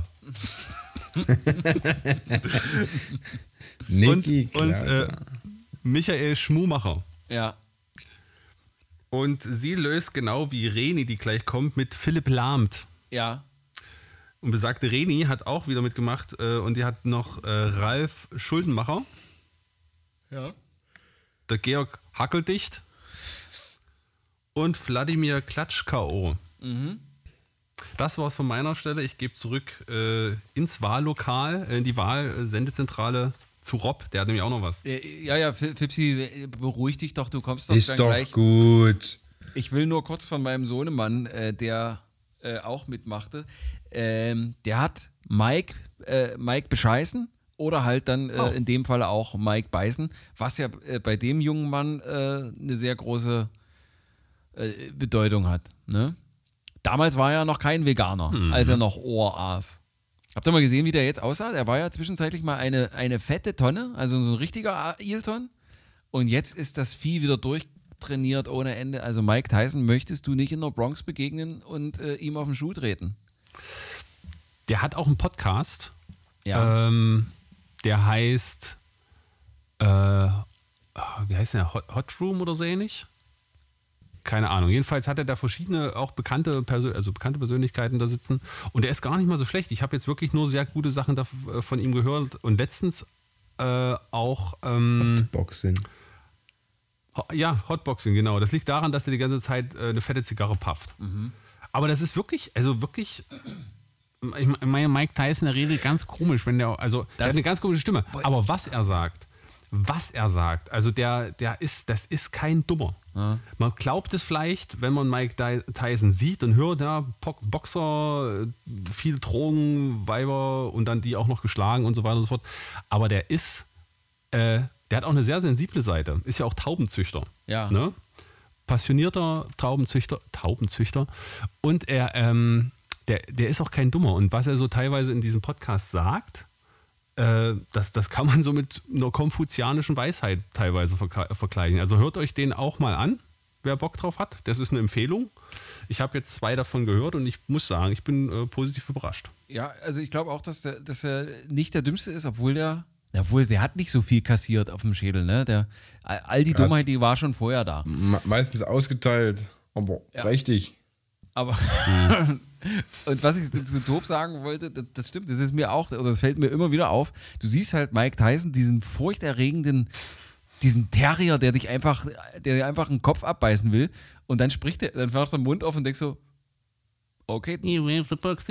Niki und, und äh, Michael Schmumacher. Ja. Und sie löst genau wie Reni, die gleich kommt, mit Philipp Lahmt. Ja. Und besagte Reni hat auch wieder mitgemacht äh, und die hat noch äh, Ralf Schuldenmacher. Ja. Der Georg Hackeldicht. Und Wladimir Klatsch-K O. Mhm. Das war's von meiner Stelle. Ich gebe zurück äh, ins Wahllokal, in die Wahlsendezentrale zu Rob. Der hat nämlich auch noch was. Ja, ja, Fipsi, beruhig dich doch, du kommst doch ist dann doch gleich. Gut. Ich will nur kurz von meinem Sohnemann, äh, der äh, auch mitmachte, ähm, der hat Mike, äh, Mike bescheißen oder halt dann äh, Oh. in dem Fall auch Mike beißen, was ja äh, bei dem jungen Mann äh, eine sehr große äh, Bedeutung hat. Ne? Damals war er noch kein Veganer, Mhm. als er noch Ohr aß. Habt ihr mal gesehen, wie der jetzt aussah? Er war ja zwischenzeitlich mal eine, eine fette Tonne, also so ein richtiger Ailton. Und jetzt ist das Vieh wieder durchtrainiert ohne Ende. Also Mike Tyson möchtest du nicht in der Bronx begegnen und äh, ihm auf den Schuh treten. Der hat auch einen Podcast. Ja. Ähm, der heißt, äh, wie heißt der? Hot, Hot Room oder so ähnlich? Keine Ahnung. Jedenfalls hat er da verschiedene, auch bekannte, Persön also bekannte Persönlichkeiten da sitzen. Und der ist gar nicht mal so schlecht. Ich habe jetzt wirklich nur sehr gute Sachen da, äh, von ihm gehört. Und letztens äh, auch... Ähm, Boxing. Ho- Ja, Hotboxing, genau. Das liegt daran, dass er die ganze Zeit äh, eine fette Zigarre pafft. Mhm. Aber das ist wirklich, also wirklich, ich meine, Mike Tyson, der redet ganz komisch, wenn der, also der hat eine ganz komische Stimme. Aber was er sagt, was er sagt, also der, der ist, das ist kein Dummer. Ja. Man glaubt es vielleicht, wenn man Mike Dy- Tyson sieht und hört, ja, Po- Boxer, äh, viel Drogen, Weiber und dann die auch noch geschlagen und so weiter und so fort. Aber der ist, äh, der hat auch eine sehr sensible Seite. Ist ja auch Taubenzüchter. Ja. Ne? Passionierter Taubenzüchter, Taubenzüchter. Und er, ähm, der, der ist auch kein Dummer. Und was er so teilweise in diesem Podcast sagt, äh, das, das kann man so mit einer konfuzianischen Weisheit teilweise verk- vergleichen. Also hört euch den auch mal an, wer Bock drauf hat. Das ist eine Empfehlung. Ich habe jetzt zwei davon gehört und ich muss sagen, ich bin äh, positiv überrascht. Ja, also ich glaube auch, dass, der, dass er nicht der Dümmste ist, obwohl der, obwohl der hat nicht so viel kassiert auf dem Schädel. Ne? Der, all die Dummheit, die war schon vorher da. Me- Meistens ausgeteilt, aber Ja. richtig. Aber und was ich zu Tob sagen wollte, das, das stimmt, das ist mir auch, oder das fällt mir immer wieder auf. Du siehst halt Mike Tyson, diesen furchterregenden, diesen Terrier, der dich einfach, der dir einfach einen Kopf abbeißen will, und dann spricht er, dann macht er den Mund auf und denkst so, okay, didn't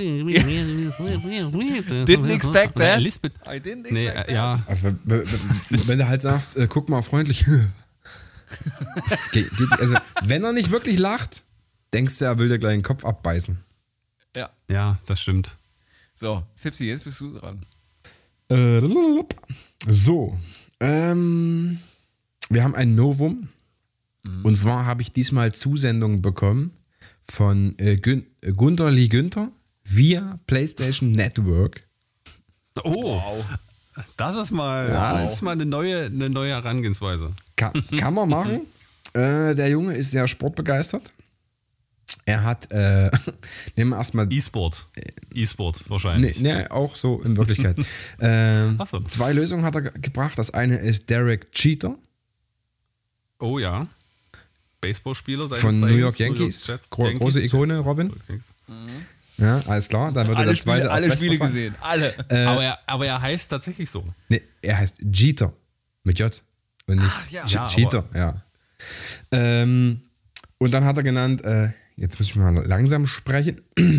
expect that. Lisbeth. I didn't expect Nee, that. äh, ja, Also, wenn- wenn wenn du halt sagst, äh, guck mal freundlich. Ge- geht- also, wenn er nicht wirklich lacht, denkst du, er will dir gleich den Kopf abbeißen. Ja. ja, das stimmt. So, Fipsi, jetzt bist du dran. Äh, So, ähm, wir haben ein Novum. Und zwar habe ich diesmal Zusendungen bekommen von äh, Gün äh, Gunter Lee Günther via PlayStation Network. Oh, das ist mal, das ist mal eine neue, eine neue Herangehensweise. Kann, kann man machen. äh, der Junge ist sehr sportbegeistert. Er hat, äh, nehmen wir erstmal. E-Sport. E-Sport Nee, wahrscheinlich. nee, auch so in Wirklichkeit. ähm, Ach so. Zwei Lösungen hat er ge- gebracht. Das eine ist Derek Cheater. Oh ja. Baseballspieler seines Von New Zeichens, York Yankees. New York Gro Yankees, große Ikone, Jets. Robin. Ja, alles klar. Dann wird er Alle der zweite Spiele, erst alle recht Spiele was sagen. gesehen, alle. aber, er, aber er heißt tatsächlich so. Nee, er heißt Jeter. Mit J. Und nicht Ach, ja. Ch- Ja, Cheater, ja. Ähm, und dann hat er genannt, äh, jetzt muss ich mal langsam sprechen.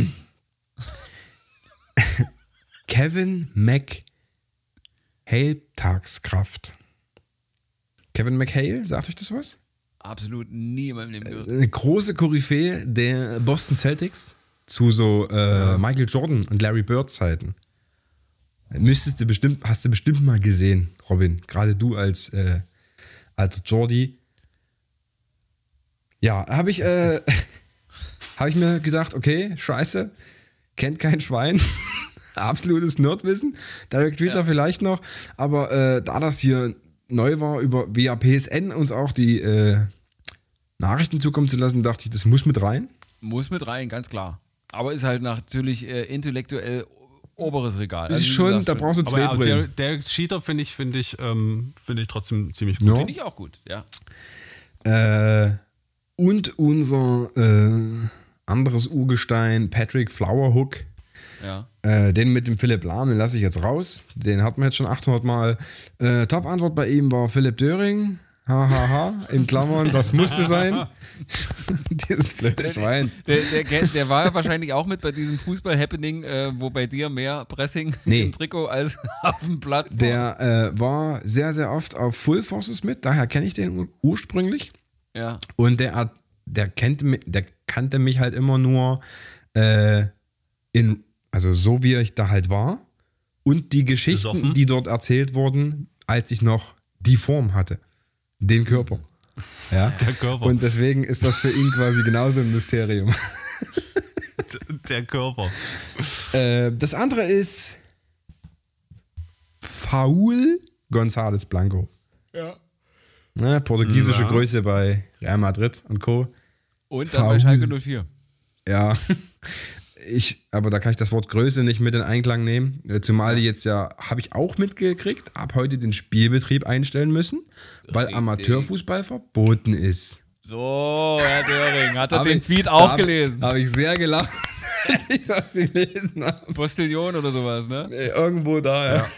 Kevin McHale Tagskraft. Kevin McHale, sagt euch das was? Absolut nie in meinem Leben gehört. Eine große Koryphäe der Boston Celtics zu so äh, Michael Jordan und Larry Bird Zeiten. Müsstest du bestimmt, hast du bestimmt mal gesehen, Robin. Gerade du als äh, alter Jordi. Ja, habe ich, äh, hab ich mir gedacht, okay, scheiße, kennt kein Schwein. Absolutes Nerdwissen. Derek Jeter Ja. vielleicht noch. Aber äh, da das hier neu war, über via P S N uns auch die äh, Nachrichten zukommen zu lassen, dachte ich, das muss mit rein. Muss mit rein, ganz klar. Aber ist halt natürlich äh, intellektuell oberes Regal. Das ist wie du schon, sagst da schon. brauchst du Aber zwei ja, der, Brillen. der Cheater finde ich, finde ich, ähm, finde ich trotzdem ziemlich gut. Ja. Finde ich auch gut, ja. Äh, und unser äh, anderes Urgestein, Patrick Flowerhook, ja. äh, den mit dem Philipp Lahm, den lasse ich jetzt raus. Den hatten wir jetzt schon achthundert Mal. Äh, Top-Antwort bei ihm war Philipp Döring. Hahaha, ha, ha. In Klammern, das musste sein. Dieses blöde Schwein. Der, der, der, der war ja wahrscheinlich auch mit bei diesem Fußball-Happening, äh, wo bei dir mehr Pressing Nee. im Trikot als auf dem Platz war. Der äh, war sehr, sehr oft auf Full Forces mit, daher kenne ich den ur ursprünglich. Ja. Und der, hat- der, kannte, mi- der kannte mich halt immer nur äh, in, also so wie ich da halt war und die Geschichten, Besoffen? die dort erzählt wurden, als ich noch die Form hatte, den Körper. Ja? Der Körper. Und deswegen ist das für ihn quasi genauso ein Mysterium. Der Körper. Äh, das andere ist Faul González Blanco. Ja. Ne, portugiesische Ja. Größe bei Real Madrid und Co. Und dann Faul. bei Schalke null vier. Ja, ich, aber da kann ich das Wort Größe nicht mit in Einklang nehmen. Äh, Zumal die jetzt ja, habe ich auch mitgekriegt, ab heute den Spielbetrieb einstellen müssen, weil Richtig. Amateurfußball verboten ist. So, Herr Döring, hat er Hab den ich- Tweet da auch hab- gelesen? Habe ich sehr gelacht, als ich das gelesen habe. Postillon oder sowas, ne? Äh, Irgendwo da, ja.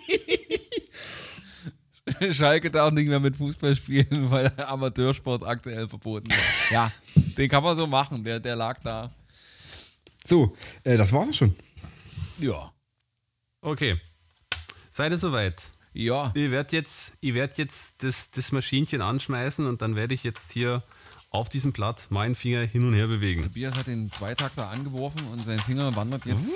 Schalke darf nicht mehr mit Fußball spielen, weil Amateursport aktuell verboten ist. Ja, den kann man so machen, der, der lag da. So, äh, das war's auch schon. Ja. Okay. Seid ihr soweit? Ja. Ich werde jetzt, ich werd jetzt das, das Maschinchen anschmeißen und dann werde ich jetzt hier auf diesem Blatt meinen Finger hin und her bewegen. Tobias hat den Zweitakter angeworfen und sein Finger wandert jetzt.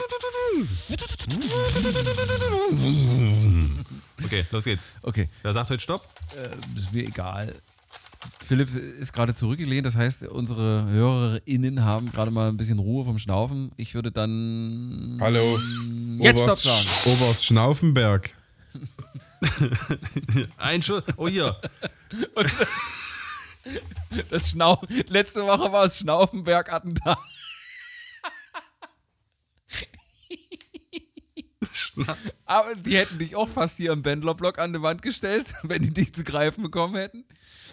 Okay, los geht's. Okay, Wer sagt heute Stopp? äh, ist mir egal. Philipp ist gerade zurückgelehnt, das heißt, unsere HörerInnen haben gerade mal ein bisschen Ruhe vom Schnaufen. Ich würde dann Hallo. jetzt Stopp Oberst, sagen. Oberst Schnaufenberg. Ein Schuss. Oh hier. Das Schnau Letzte Woche war es Schnaufenberg-Attentat. Aber die hätten dich auch fast hier im Bändlerblock an die Wand gestellt, wenn die dich zu greifen bekommen hätten.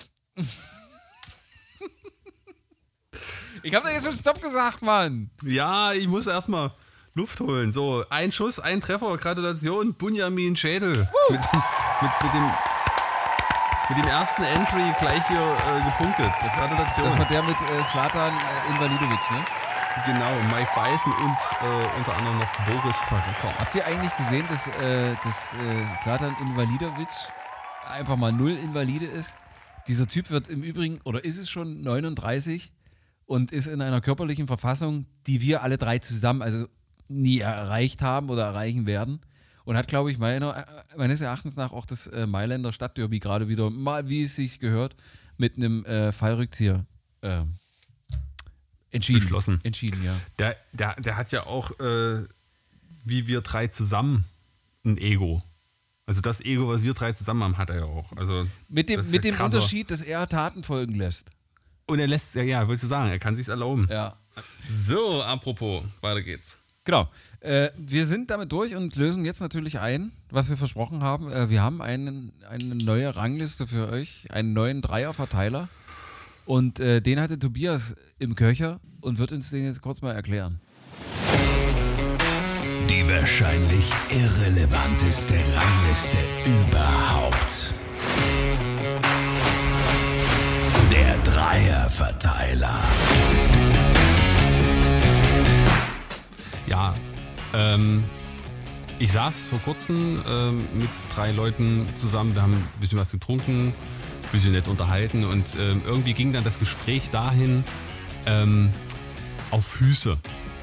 Ich hab doch jetzt schon Stopp gesagt, Mann. Ja, ich muss erstmal Luft holen. So, ein Schuss, ein Treffer, Gratulation, Bunyamin Schädel. Mit, dem- mit, mit, dem, mit dem ersten Entry gleich hier äh, gepunktet. Das Gratulation. Das war der mit äh, Zlatan äh, Invalidovic, ne? Genau, Mike Beißen und äh, unter anderem noch Boris Verrecker. Habt ihr eigentlich gesehen, dass, äh, dass äh, Zlatan Invalidovic einfach mal null Invalide ist? Dieser Typ wird im Übrigen, oder ist es schon neununddreißig und ist in einer körperlichen Verfassung, die wir alle drei zusammen also nie erreicht haben oder erreichen werden. Und hat, glaube ich, meiner, meines Erachtens nach auch das äh, Mailänder Stadtderby gerade wieder mal, wie es sich gehört, mit einem äh, Fallrückzieher äh, entschieden. Beschlossen. Entschieden, ja. Der, der, der hat ja auch, äh, wie wir drei zusammen, ein Ego. Also das Ego, was wir drei zusammen haben, hat er ja auch. Also Mit dem, das ist mit ja dem krasser. Unterschied, dass er Taten folgen lässt. Und er lässt, ja, ja, wolltest du sagen, er kann sich's erlauben. Ja. So, apropos, weiter geht's. Genau. Äh, wir sind damit durch und lösen jetzt natürlich ein, was wir versprochen haben. Äh, wir haben einen, eine neue Rangliste für euch, einen neuen Dreierverteiler. Und äh, den hatte Tobias im Köcher und wird uns den jetzt kurz mal erklären. Die wahrscheinlich irrelevanteste Rangliste überhaupt. Der Dreierverteiler. Ja, ähm, ich saß vor kurzem ähm, mit drei Leuten zusammen, wir haben ein bisschen was getrunken, ein bisschen nett unterhalten und ähm, irgendwie ging dann das Gespräch dahin ähm, auf Füße.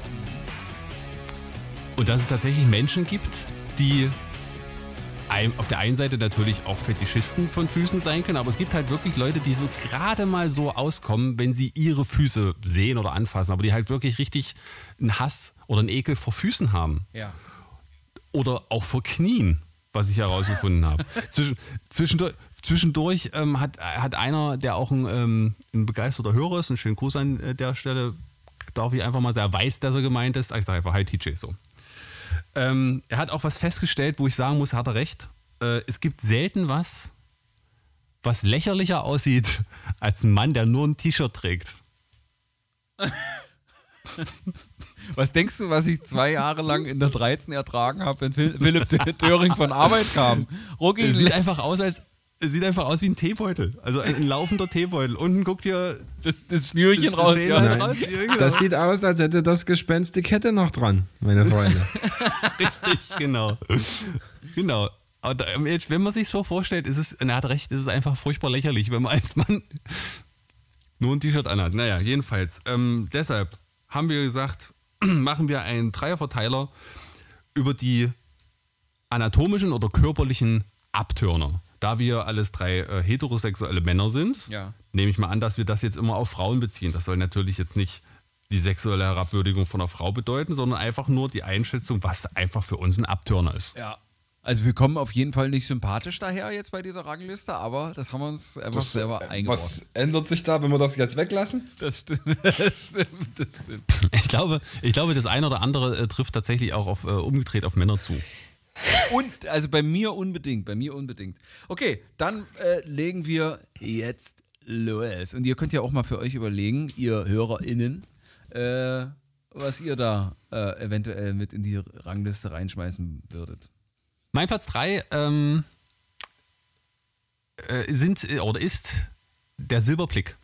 Und dass es tatsächlich Menschen gibt, die ein, auf der einen Seite natürlich auch Fetischisten von Füßen sein können, aber es gibt halt wirklich Leute, die so gerade mal so auskommen, wenn sie ihre Füße sehen oder anfassen, aber die halt wirklich richtig einen Hass oder einen Ekel vor Füßen haben. Ja. Oder auch vor Knien, was ich herausgefunden habe. Zwischen, zwischendurch zwischendurch ähm, hat, hat einer, der auch ein, ähm, ein begeisterter Hörer ist, einen schönen Gruß an äh, der Stelle, darf ich einfach mal sagen, er weiß, dass er gemeint ist. Ich sage einfach, hi T J, so. Ähm, er hat auch was festgestellt, wo ich sagen muss, hat er recht. Äh, es gibt selten was, was lächerlicher aussieht, als ein Mann, der nur ein T-Shirt trägt. Was denkst du, was ich zwei Jahre lang in der dreizehn ertragen habe, wenn Phil- Philipp Döring von Arbeit kam? Rucki, Es sieht einfach aus, als es sieht einfach aus wie ein Teebeutel. Also ein, ein laufender Teebeutel. Unten guckt ihr das, das Schnürchen das raus. Sehen Ja. halt raus. Ja, genau. Das sieht aus, als hätte das Gespenst die Kette noch dran, meine Freunde. Richtig, genau. Genau. Aber da, wenn man sich so vorstellt, ist es, und er hat recht, ist es einfach furchtbar lächerlich, wenn man als Mann nur ein T-Shirt anhat. Naja, jedenfalls. Ähm, deshalb haben wir gesagt, machen wir einen Dreierverteiler über die anatomischen oder körperlichen Abtörner. Da wir alles drei äh, heterosexuelle Männer sind, Ja. nehme ich mal an, dass wir das jetzt immer auf Frauen beziehen. Das soll natürlich jetzt nicht die sexuelle Herabwürdigung von einer Frau bedeuten, sondern einfach nur die Einschätzung, was einfach für uns ein Abtörner ist. Ja. Also wir kommen auf jeden Fall nicht sympathisch daher jetzt bei dieser Rangliste, aber das haben wir uns einfach selber eingebaut. Was ändert sich da, wenn wir das jetzt weglassen? Das stimmt, das stimmt, das stimmt. Ich glaube, ich glaube, das eine oder andere äh, trifft tatsächlich auch auf, äh, umgedreht auf Männer zu. Und, also bei mir unbedingt, bei mir unbedingt. Okay, dann äh, legen wir jetzt los. Und ihr könnt ja auch mal für euch überlegen, ihr HörerInnen, äh, was ihr da äh, eventuell mit in die Rangliste reinschmeißen würdet. Mein Platz drei ähm, äh, sind äh, oder ist der Silberblick.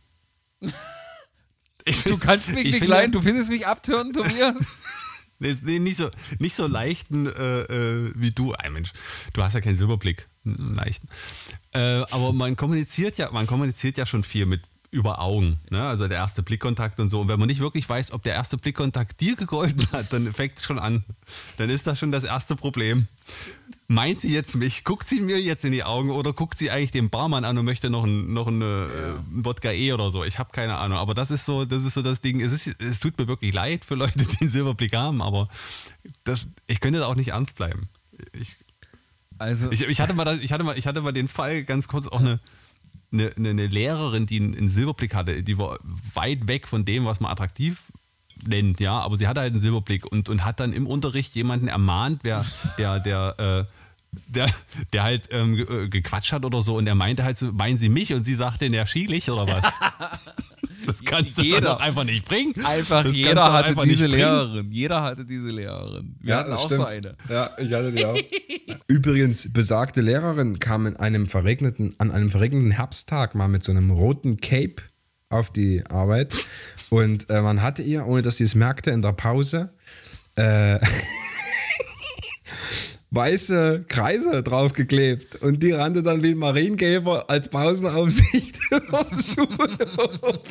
Ich, Du kannst mich ich nicht finde- leiden, du findest mich abtören, Tobias? Nee, ist- nee, nicht, so, nicht so leichten äh, äh, wie du. Ein Mensch, du hast ja keinen Silberblick. Einen leichten. Äh, aber man kommuniziert ja, man kommuniziert ja schon viel mit über Augen. Ne? Also der erste Blickkontakt und so. Und wenn man nicht wirklich weiß, ob der erste Blickkontakt dir gegolten hat, dann fängt es schon an. Dann ist das schon das erste Problem. Meint sie jetzt mich? Guckt sie mir jetzt in die Augen oder guckt sie eigentlich den Barmann an und möchte noch ein, noch ein, äh, ein Wodka E oder so? Ich habe keine Ahnung. Aber das ist so, das ist so das Ding. Es, ist, es tut mir wirklich leid für Leute, die einen Silberblick haben, aber das, ich könnte da auch nicht ernst bleiben. Ich, Also, ich, ich, hatte mal das, ich, hatte mal, ich hatte mal den Fall, ganz kurz, auch eine, eine, eine Lehrerin, die einen, einen Silberblick hatte, die war weit weg von dem, was man attraktiv nennt, ja, aber sie hatte halt einen Silberblick und, und hat dann im Unterricht jemanden ermahnt, wer, der, der, äh, der, der halt ähm, ge- äh, gequatscht hat oder so und er meinte halt so, meinen Sie mich? Und sie sagte, der schielig oder was? Das kannst du Jeder. doch einfach nicht bringen. einfach Das kannst jeder du doch hatte einfach diese nicht bringen. Lehrerin. Jeder hatte diese Lehrerin. Wir hatten auch so eine. Ja, ich hatte die auch. Übrigens, besagte Lehrerin kam in einem verregneten, an einem verregneten Herbsttag mal mit so einem roten Cape auf die Arbeit und äh, man hatte ihr, ohne dass sie es merkte, in der Pause äh, weiße Kreise draufgeklebt und die rannte dann wie ein Marienkäfer als Pausenaufsicht aufs Schulhof.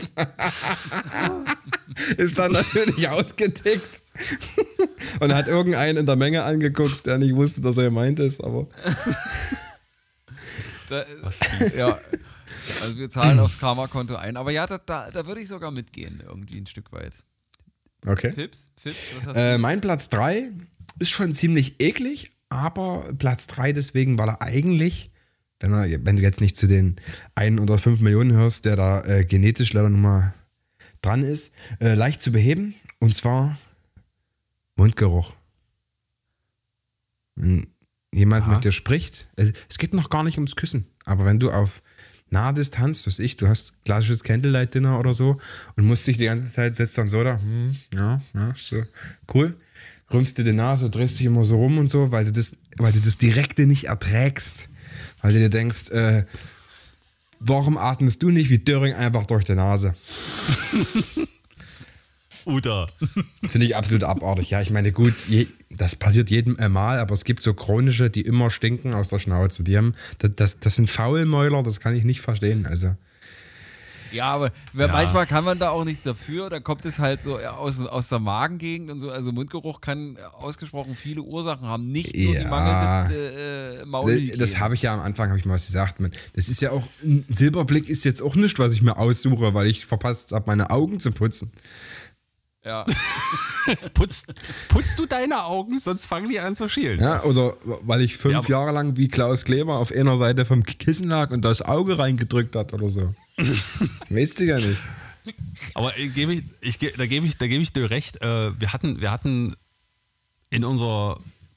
Ist dann natürlich ausgetickt und hat irgendeinen in der Menge angeguckt, der nicht wusste, dass er gemeint ist, aber Da, ja, also wir zahlen aufs Karma-Konto ein. Aber ja, da, da, da würde ich sogar mitgehen, irgendwie ein Stück weit. okay. Fips? Fips? Was hast Äh, du? mein Platz drei ist schon ziemlich eklig, aber Platz drei deswegen, weil er eigentlich, wenn, er, wenn du jetzt nicht zu den ein oder fünf Millionen hörst, der da äh, genetisch leider nun mal dran ist, äh, leicht zu beheben. Und zwar Mundgeruch. Wenn jemand Aha. mit dir spricht, es, es geht noch gar nicht ums Küssen, aber wenn du auf Nahdistanz, was ich, du hast klassisches Candlelight-Dinner oder so und musst dich die ganze Zeit, setzt dann so da, hm, ja, ja, so, cool. Rümpfst dir die Nase, drehst dich immer so rum und so, weil du das, weil du das Direkte nicht erträgst. Weil du dir denkst, äh, warum atmest du nicht wie Döring einfach durch die Nase? Oder? Finde ich absolut abartig. Ja, ich meine, gut, je, das passiert jedem mal, aber es gibt so chronische, die immer stinken aus der Schnauze. Die haben, das, das, das sind Faulmäuler, das kann ich nicht verstehen. Also. Ja, aber ja. manchmal kann man da auch nichts dafür. Da kommt es halt so aus, aus der Magengegend und so. Also Mundgeruch kann ausgesprochen viele Ursachen haben. Nicht nur ja. die mangelnde äh, Maulhygiene. Das habe ich ja am Anfang, habe ich mal was gesagt. Das ist ja auch, ein Silberblick ist jetzt auch nichts, was ich mir aussuche, weil ich verpasst habe, meine Augen zu putzen. Ja. putzt, putzt du deine Augen, sonst fangen die an zu schielen. Ja, oder weil ich fünf ja, Jahre lang wie Klaus Kleber auf einer Seite vom Kissen lag und das Auge reingedrückt hat oder so. Weißt du ja nicht. Aber äh, geb ich, ich, da gebe ich, da geb ich dir recht. Äh, wir, hatten, wir hatten in unserer,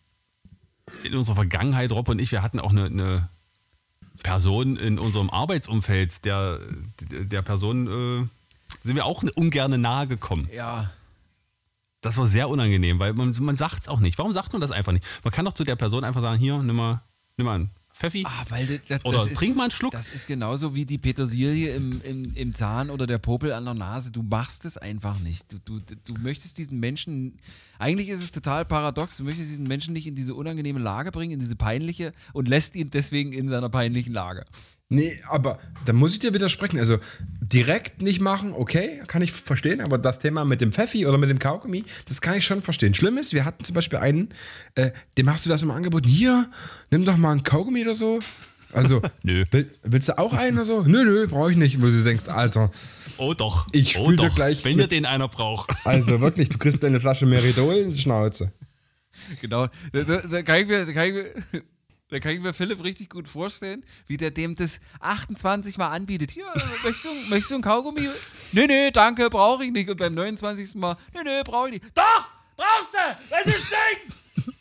in unserer Vergangenheit, Rob und ich, wir hatten auch eine, eine Person in unserem Arbeitsumfeld, der, der Person äh, sind wir auch ungern nahe gekommen. Ja. Das war sehr unangenehm, weil man, man sagt es auch nicht. Warum sagt man das einfach nicht? Man kann doch zu der Person einfach sagen, hier, nimm mal, nimm mal einen Pfeffi. Ah, weil das, das, oder das ist, trink mal einen Schluck. Das ist genauso wie die Petersilie im, im, im Zahn oder der Popel an der Nase. Du machst es einfach nicht. Du, du, du möchtest diesen Menschen, eigentlich ist es total paradox, du möchtest diesen Menschen nicht in diese unangenehme Lage bringen, in diese peinliche und lässt ihn deswegen in seiner peinlichen Lage. Nee, aber da muss ich dir widersprechen. Also direkt nicht machen, okay, kann ich verstehen, aber das Thema mit dem Pfeffi oder mit dem Kaugummi, das kann ich schon verstehen. Schlimm ist, wir hatten zum Beispiel einen, äh, dem hast du das immer angeboten, hier, nimm doch mal einen Kaugummi oder so. Also, nö. Will, willst du auch einen oder so? Nö, nö, brauche ich nicht, wo du denkst, Alter. Oh doch, ich oh dir doch, gleich wenn dir den einer braucht. Also wirklich, du kriegst deine Flasche Meridol in die Schnauze. Genau, da, da, kann ich mir... Da kann ich mir Da kann ich mir Philipp richtig gut vorstellen, wie der dem das achtundzwanzig Mal anbietet. Hier, möchtest du, möchtest du ein Kaugummi? Nö, nö, danke, brauche ich nicht. Und beim neunundzwanzigsten Mal, nö, nö, brauche ich nicht. Doch, brauchst du, wenn du stinkst!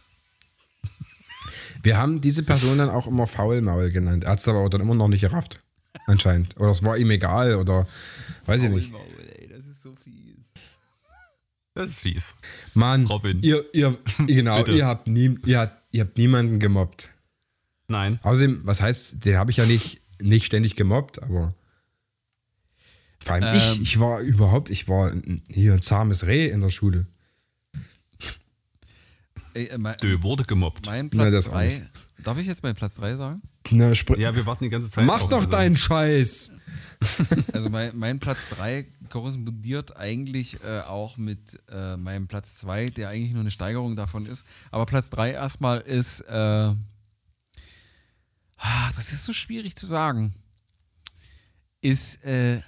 Wir haben diese Person dann auch immer Faulmaul genannt. Er hat es aber auch dann immer noch nicht gerafft, anscheinend. Oder es war ihm egal, oder weiß ich nicht. Faulmaul, ey, das ist so fies. Das ist fies. Mann, Robin. ihr, ihr, genau, ihr habt, nie, ihr, habt, ihr habt niemanden gemobbt. Nein. Außerdem, was heißt, den habe ich ja nicht, nicht ständig gemobbt, aber vor allem Ähm. ich, ich war überhaupt, ich war hier ein zahmes Reh in der Schule. Ey, äh, mein, Dö, wurde gemobbt. mein Nein, Platz das auch drei. Darf ich jetzt meinen Platz drei sagen? Na, spr- Ja, wir warten die ganze Zeit. Mach auf doch unseren- deinen Scheiß! Also mein, mein Platz drei korrespondiert eigentlich äh, auch mit äh, meinem Platz zwei, der eigentlich nur eine Steigerung davon ist. Aber Platz drei erstmal ist, äh, ah, das ist so schwierig zu sagen, ist äh,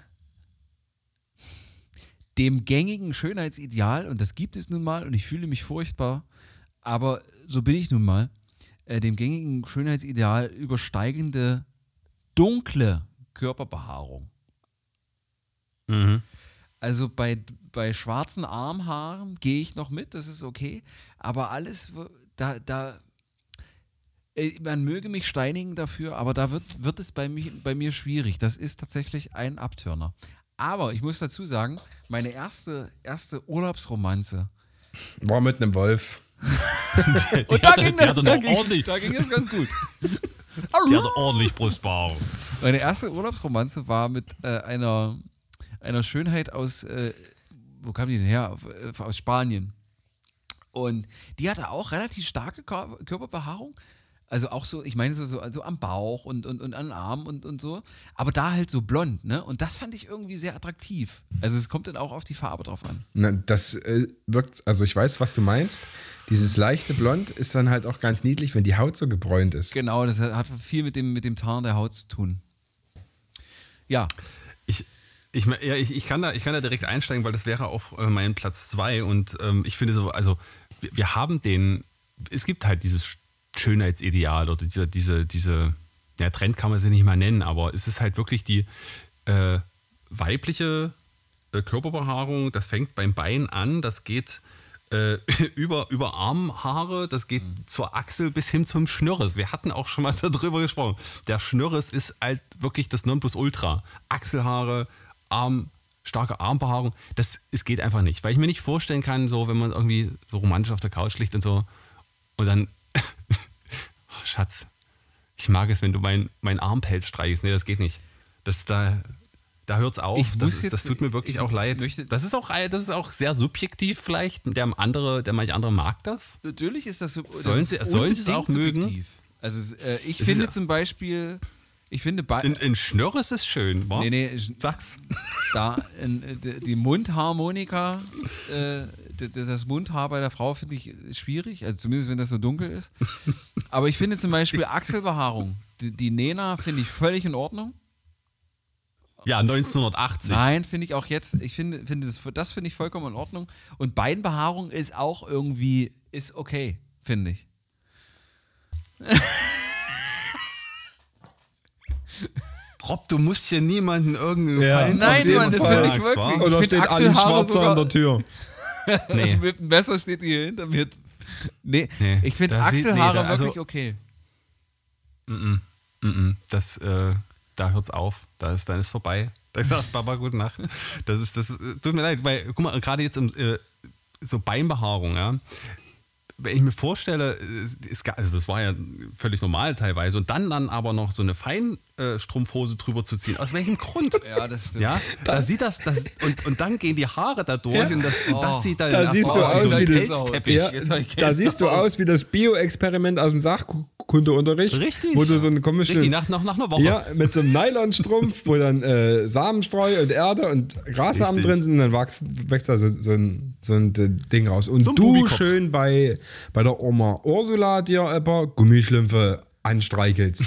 dem gängigen Schönheitsideal, und das gibt es nun mal, und ich fühle mich furchtbar, aber so bin ich nun mal, äh, dem gängigen Schönheitsideal übersteigende dunkle Körperbehaarung. Mhm. Also bei, bei schwarzen Armhaaren gehe ich noch mit, das ist okay. Aber alles, da, da äh, man möge mich steinigen dafür, aber da wird's, wird es bei, mich, bei mir schwierig. Das ist tatsächlich ein Abtörner. Aber ich muss dazu sagen, meine erste, erste Urlaubsromanze. War mit einem Wolf. Und da ging, der das, hatte da, noch ging, ordentlich- da ging es ganz gut. Der hatte ordentlich Brustbehaarung. Meine erste Urlaubsromanze war mit äh, einer, einer Schönheit aus, äh, wo kam die denn her? Auf, äh, aus Spanien. Und die hatte auch relativ starke Kör- Körperbehaarung. Also auch so, ich meine so, so also am Bauch und, und, und an den Armen und, und so. Aber da halt so blond, ne? Und das fand ich irgendwie sehr attraktiv. Also es kommt dann auch auf die Farbe drauf an. Na, das äh, wirkt, also ich weiß, was du meinst. Dieses leichte Blond ist dann halt auch ganz niedlich, wenn die Haut so gebräunt ist. Genau, das hat viel mit dem, mit dem Tarn der Haut zu tun. Ja. Ich, ich, ja, ich, ich, kann da, ich kann da direkt einsteigen, weil das wäre auch äh, mein Platz zwei. Und ähm, ich finde so, also wir, wir haben den, es gibt halt dieses Schönheitsideal oder diese, diese, diese, ja, Trend kann man es ja nicht mal nennen, aber es ist halt wirklich die äh, weibliche äh, Körperbehaarung, das fängt beim Bein an, das geht äh, über, über Armhaare, das geht zur Achsel bis hin zum Schnürres. Wir hatten auch schon mal darüber gesprochen. Der Schnürres ist halt wirklich das Nonplusultra. Achselhaare, Arm, starke Armbehaarung, das es geht einfach nicht. Weil ich mir nicht vorstellen kann, so wenn man irgendwie so romantisch auf der Couch liegt und so und dann, oh, Schatz, ich mag es, wenn du meinen mein Armpelz streichst. Nee, das geht nicht. Das da... Da hört es auf. Ich Das, muss ist, jetzt- das tut mir wirklich ich auch leid. möchte- Das ist auch, das ist auch sehr subjektiv vielleicht. Der andere, der manche andere mag das. Natürlich ist das so. Sollen das sie- ist sollen sie es unbedingt auch mögen? subjektiv. Also es, äh, ich Es finde ist- zum Beispiel, ich finde bei, In, in Schnörres ist schön, wa? nee, nee, ich- Sag's. da in, äh, die die Mundharmonika, äh, d- d- das Mundhaar bei der Frau finde ich schwierig, also zumindest wenn das so dunkel ist. Aber ich finde zum Beispiel Achselbehaarung, die, die Nena finde ich völlig in Ordnung. Ja, neunzehnhundertachtzig. Nein, finde ich auch jetzt, ich finde, finde das, das finde ich vollkommen in Ordnung. Und Beinbehaarung ist auch irgendwie, ist okay, finde ich. Rob, du musst hier niemanden irgendeinen Ja. Gefallen Nein, tun, Mann, was das du will ich sagst, wirklich. wa? Ich Oder find steht alles Achselhaare Schwarzer sogar- an der Tür? Nee. Mit dem Messer steht hier hinter mir. Nee, Nee, ich finde da sieht- Achselhaare nee, da- also- wirklich okay. Mm-mm. Das, äh, da hört's auf. Da ist, dann ist vorbei. Da sagt Baba gute Nacht. Das ist, das ist, tut mir leid, weil, guck mal, gerade jetzt im, äh, so Beinbehaarung, ja. Wenn ich mir vorstelle, es, also das war ja völlig normal teilweise, und dann dann aber noch so eine Feinstrumpfhose drüber zu ziehen. Aus welchem Grund? Ja, das stimmt. Ja, da sieht das, das und, und dann gehen die Haare da durch Ja. und das, Oh. das sieht dann Da erst siehst mal du aus aus so ein wie das- Pelzteppich. Ja, Jetzt hab ich da siehst du aus wie das Bio-Experiment aus dem Sachkundeunterricht. Richtig. Wo du so eine komische. Richtig, nach, nach, nach einer Woche. Ja, mit so einem Nylonstrumpf, wo dann äh, Samenstreu und Erde und Grassamen Richtig. drin sind, und dann wächst, wächst da so, so, ein, so ein Ding raus. Und So ein du Bubikopf. schön bei, bei der Oma Ursula dir ein paar Gummischlümpfe anstreichelst.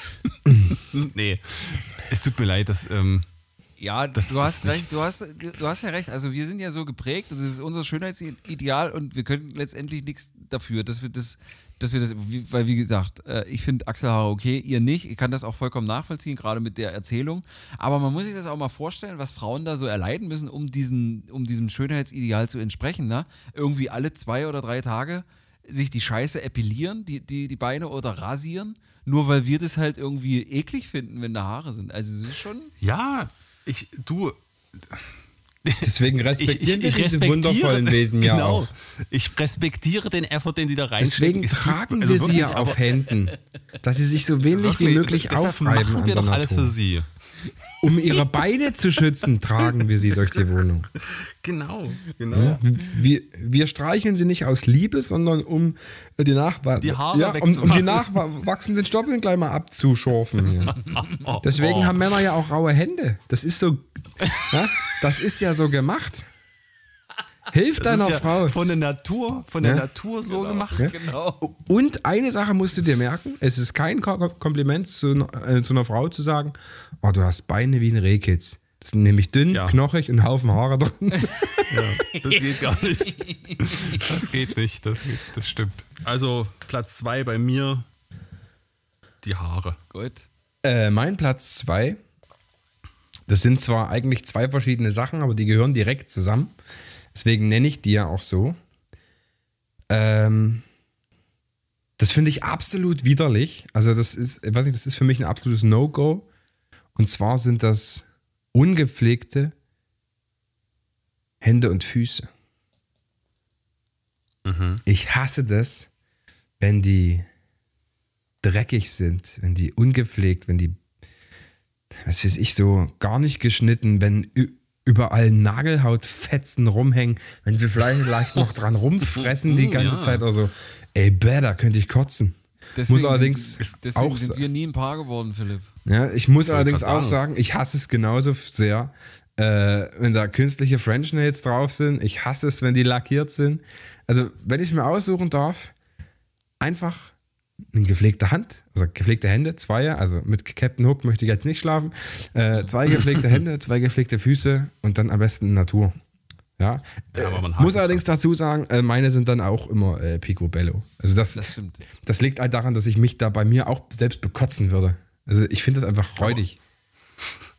Nee, es tut mir leid, dass. Ähm, Ja, Das du hast ist recht, nichts. du hast, du hast ja recht. Also wir sind ja so geprägt, das ist unser Schönheitsideal und wir können letztendlich nichts dafür, dass wir das, dass wir das, wie- weil wie gesagt, äh, ich finde Achselhaare okay, ihr nicht. Ich kann das auch vollkommen nachvollziehen, gerade mit der Erzählung. Aber man muss sich das auch mal vorstellen, was Frauen da so erleiden müssen, um diesen, um diesem Schönheitsideal zu entsprechen. Ne? Irgendwie alle zwei oder drei Tage sich die Scheiße epilieren, die, die, die Beine oder rasieren, nur weil wir das halt irgendwie eklig finden, wenn da Haare sind. Also es ist schon. ja, ich, du. Deswegen respektieren wir diese respektiere- wundervollen Wesen ja genau. auch. Ich respektiere den Effort, den die da reinstecken. Deswegen Es tut- tragen also wir sie wirklich, ja aber auf Händen, dass sie sich so wenig wie wirklich, möglich deshalb aufreiben machen an wir der doch alles Natur. für sie. Um ihre Beine zu schützen, tragen wir sie durch die Wohnung. Genau, genau. Ja? Wir, wir streicheln sie nicht aus Liebe, sondern um die, Nachwa Die Haare ja, um, um wegzumachen. die nachwachsenden Stoppeln gleich mal abzuschorfen. Hier. Deswegen Oh. haben Männer ja auch raue Hände. Das ist so, ja, das ist ja so gemacht. Hilf Das deiner ist ja Frau. von der Natur, von Ja. der Natur so gemacht. Ja. Genau. Und eine Sache musst du dir merken, es ist kein Ko- Kompliment zu, äh, zu einer Frau zu sagen, oh, du hast Beine wie ein Rehkitz. Das sind nämlich dünn, Ja. knochig und einen Haufen Haare drin. Ja, das geht gar nicht. Das geht nicht, das, geht, das stimmt. Also Platz zwei bei mir, die Haare. Gut. Äh, mein Platz zwei, das sind zwar eigentlich zwei verschiedene Sachen, aber die gehören direkt zusammen. Deswegen nenne ich die ja auch so. Ähm, das finde ich absolut widerlich. Also das ist, ich weiß nicht, das ist für mich ein absolutes No-Go. Und zwar sind das ungepflegte Hände und Füße. Ich hasse das, wenn die dreckig sind, wenn die ungepflegt, wenn die, was weiß ich, so gar nicht geschnitten, wenn ü- überall Nagelhautfetzen rumhängen, wenn sie vielleicht, vielleicht noch dran rumfressen die ganze Ja. Zeit oder so. Ey, bäh, da könnte ich kotzen. Deswegen muss allerdings sind, deswegen auch sind sa- wir nie ein Paar geworden, Philipp. ja, ich muss allerdings grad auch sagen. sagen, ich hasse es genauso sehr, äh, wenn da künstliche French Nails drauf sind. Ich hasse es, wenn die lackiert sind. Also, wenn ich mir aussuchen darf, einfach eine gepflegte Hand, also gepflegte Hände, zwei, also mit Captain Hook möchte ich jetzt nicht schlafen, äh, zwei gepflegte Hände, zwei gepflegte Füße und dann am besten in Natur. Ja, Ja, aber man äh, hakt muss allerdings dazu sagen, äh, meine sind dann auch immer äh, Picobello. Also das, Das stimmt. das liegt halt daran, dass ich mich da bei mir auch selbst bekotzen würde. Also ich finde das einfach räudig.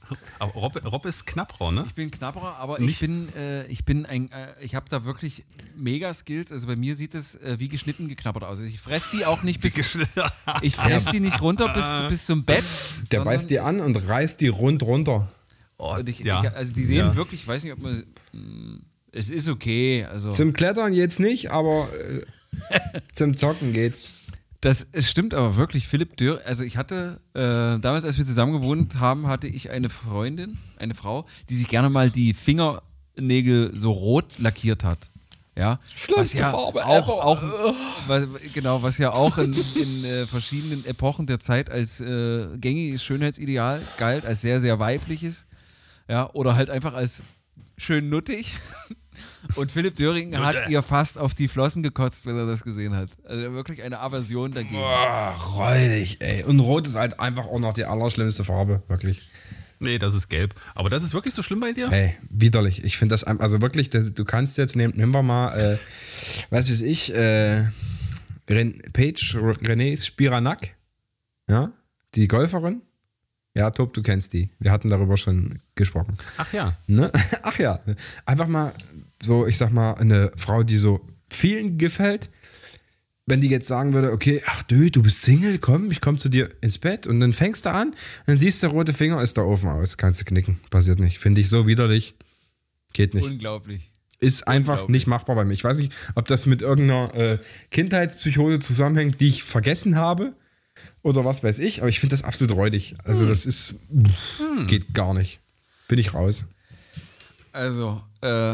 Aber Rob, Rob ist knapper, ne? Ich bin knapperer, aber Nicht- ich bin, äh, ich bin ein, äh, ich habe da wirklich mega Skills. Also bei mir sieht es äh, wie geschnitten geknabbert aus. Also ich fress die auch nicht bis, ich fress die nicht runter bis, bis zum Bett. Der sondern beißt die an und reißt die rund runter. Oh, Und ich, ja. ich, also die sehen Ja. wirklich, ich weiß nicht, ob man, mh, es ist okay. Also Zum Klettern jetzt nicht, aber äh, zum Zocken geht's. das es stimmt aber wirklich. Philipp Dörr, also ich hatte äh, damals, als wir zusammen gewohnt haben, hatte ich eine Freundin, eine Frau, die sich gerne mal die Fingernägel so rot lackiert hat. Ja, was ja Farbe auch, ever. auch was, genau, was ja auch in, in äh, verschiedenen Epochen der Zeit als äh, gängiges Schönheitsideal galt, als sehr, sehr weibliches, ja, oder halt einfach als schön nuttig. Und Philipp Döring hat ihr fast auf die Flossen gekotzt, wenn er das gesehen hat. Also wirklich eine Aversion dagegen. Boah, räudig, ey. Und Rot ist halt einfach auch noch die allerschlimmste Farbe, wirklich. Nee, das ist gelb. Aber das ist wirklich so schlimm bei dir? Ey, widerlich. Ich finde das, ein- also wirklich, das- du kannst jetzt, nehmen, nehmen wir mal, äh, was weiß ich, äh, Ren, Paige Renée Spiranak, ja, die Golferin. Ja, Tob, du kennst die. Wir hatten darüber schon gesprochen. Ach ja. Ne? Ach ja, einfach mal so, ich sag mal, eine Frau, die so vielen gefällt. Wenn die jetzt sagen würde, okay, ach du, du bist Single, komm, ich komm zu dir ins Bett und dann fängst du an, dann siehst du, der rote Finger ist da offen aus, kannst du knicken, passiert nicht. Finde ich so widerlich, geht nicht. Unglaublich. Ist einfach unglaublich. nicht machbar bei mir. Ich weiß nicht, ob das mit irgendeiner äh, Kindheitspsychose zusammenhängt, die ich vergessen habe oder was weiß ich, aber ich finde das absolut räudig. Also das ist, pff, geht gar nicht. Bin ich raus. Also, äh,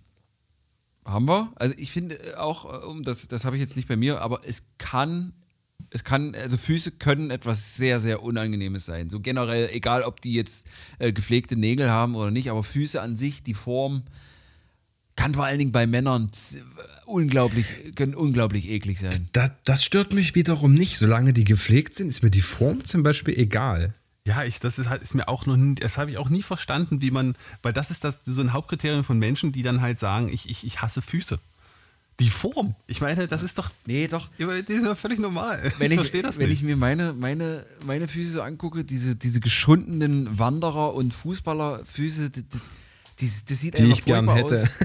haben wir. Also ich finde auch, äh, um das, das habe ich jetzt nicht bei mir, aber es kann, es kann, also Füße können etwas sehr, sehr Unangenehmes sein. So generell, egal ob die jetzt äh, gepflegte Nägel haben oder nicht, aber Füße an sich, die Form, kann vor allen Dingen bei Männern z- unglaublich, können unglaublich eklig sein. Das, das stört mich wiederum nicht. Solange die gepflegt sind, ist mir die Form zum Beispiel egal. Ja, ich, das ist halt, ist mir auch noch nie, das habe ich auch nie verstanden, wie man, weil das ist das so ein Hauptkriterium von Menschen, die dann halt sagen, ich, ich, ich hasse Füße. Die Form. Ich meine, das ist doch, Nee, doch. das ist doch völlig normal. Wenn ich ich, verstehe das wenn nicht. ich mir meine, meine, meine Füße so angucke, diese, diese geschundenen Wanderer- und Fußballerfüße, die, die, die, das sieht Die einfach ich gern furchtbar hätte.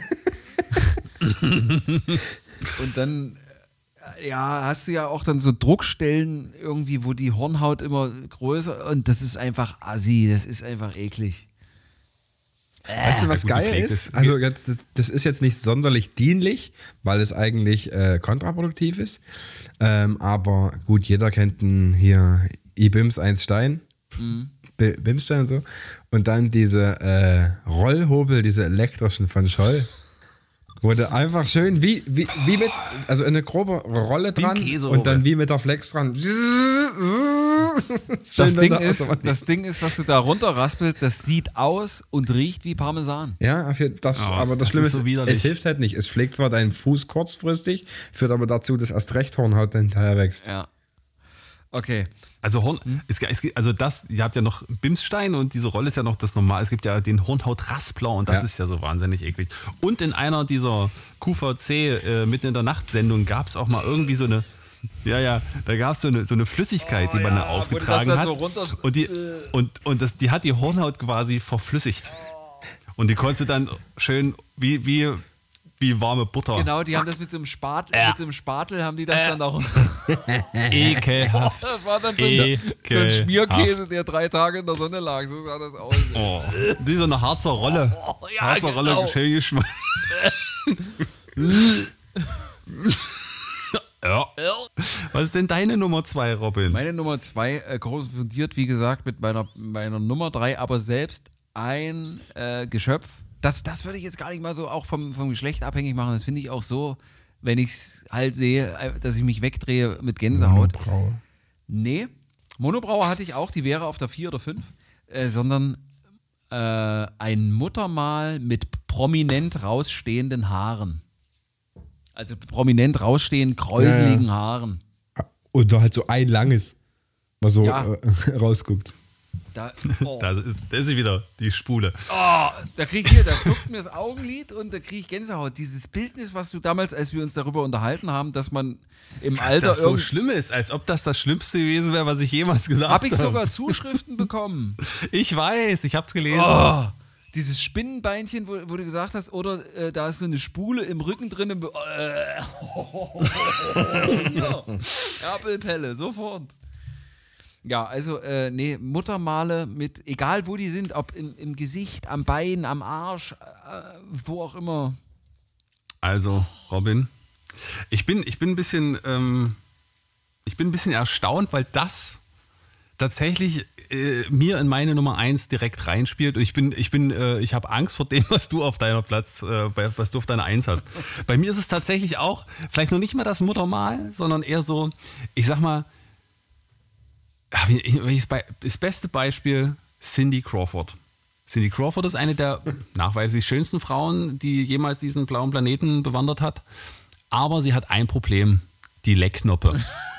aus. Und dann, äh, ja, hast du ja auch dann so Druckstellen irgendwie, wo die Hornhaut immer größer und das ist einfach assi, das ist einfach eklig. Weißt du, was gut geil gepflegt ist? ist. Also jetzt, das, das ist jetzt nicht sonderlich dienlich, weil es eigentlich äh, kontraproduktiv ist. Ähm, aber gut, jeder kennt einen hier I-Bims eins Stein. B- Bimstein und so. Und dann diese äh, Rollhobel, diese elektrischen von Scholl. Wurde einfach schön wie, wie, wie mit, also eine grobe Rolle Wie ein dran Käsehobel. und dann wie mit der Flex dran. Das Schön Ding, dann ist, automatisch. das Ding ist, was du da runterraspelt, das sieht aus und riecht wie Parmesan. Ja, auf jeden- das, Oh, aber das das Schlimme ist ist, so widerlich. es hilft halt nicht. Es pflegt zwar deinen Fuß kurzfristig, führt aber dazu, dass erst recht Hornhaut hinterher wächst. Ja. Okay. Also, Horn, es, es, gibt- also das, ihr habt ja noch Bimsstein und diese Rolle ist ja noch das Normal. Es gibt ja den Hornhautraspler und das Ja. ist ja so wahnsinnig eklig. Und in einer dieser Q V C äh, mitten in der Nacht-Sendung gab es auch mal irgendwie so eine, ja, ja, da gab es so eine, so eine Flüssigkeit, die man da ja, wo du aufgetragen das dann hat. so runter- und die, und, und das, die hat die Hornhaut quasi verflüssigt. Und die konntest du dann schön wie, wie, wie warme Butter. Genau, die haben das mit so einem Spatel, mit so einem Spatel haben die das dann auch. Ekelhaft. Das war dann so ein, so ein Ekelhaft. Schmierkäse, der drei Tage in der Sonne lag. So sah das aus. Oh, wie so eine Harzer Rolle. ja, Harzer Rolle, genau. schön geschmeckt. ja. Was ist denn deine Nummer zwei, Robin? Meine Nummer zwei äh, korrespondiert, wie gesagt, mit meiner, meiner Nummer drei, aber selbst ein äh, Geschöpf. Das, das würde ich jetzt gar nicht mal so auch vom, vom Geschlecht abhängig machen. Das finde ich auch so, wenn ich es halt sehe, äh, dass ich mich wegdrehe mit Gänsehaut. Monobraue. Nee, Monobraue hatte ich auch, die wäre auf der vier oder fünf, äh, sondern äh, ein Muttermal mit prominent rausstehenden Haaren. Also prominent rausstehend, kräuseligen Ja, ja. Haaren. Oder halt so ein langes, was so Ja. äh, rausguckt. Da, oh. Da ist, da ist sie wieder, die Spule. Oh, da krieg ich hier, da zuckt mir das Augenlid und da kriege ich Gänsehaut. Dieses Bildnis, was du damals, als wir uns darüber unterhalten haben, dass man im Dass Alter das so irgendwie. schlimm ist, als ob das das Schlimmste gewesen wäre, was ich jemals gesagt habe. Habe ich sogar Zuschriften bekommen. Ich weiß, ich hab's gelesen. Oh, dieses Spinnenbeinchen, wo, wo du gesagt hast, oder äh, da ist so eine Spule im Rücken drin. Im, äh, ja, Erbelpelle, sofort. Ja, also, äh, nee, Muttermale mit, egal wo die sind, ob im, im Gesicht, am Bein, am Arsch, äh, wo auch immer. Also, Robin, ich bin, ich bin ein bisschen, ähm, ich bin ein bisschen erstaunt, weil das tatsächlich äh, mir in meine Nummer eins direkt reinspielt. Und ich bin, ich bin, äh, ich habe Angst vor dem, was du auf deiner Platz, äh, bei, was du auf deiner Eins hast. Bei mir ist es tatsächlich auch, vielleicht noch nicht mal das Muttermal, sondern eher so, ich sag mal, ja, wie- wie ich- bei- das beste Beispiel, Cindy Crawford. Cindy Crawford ist eine der nachweislich schönsten Frauen, die jemals diesen blauen Planeten bewandert hat. Aber sie hat ein Problem, die Leckknoppe.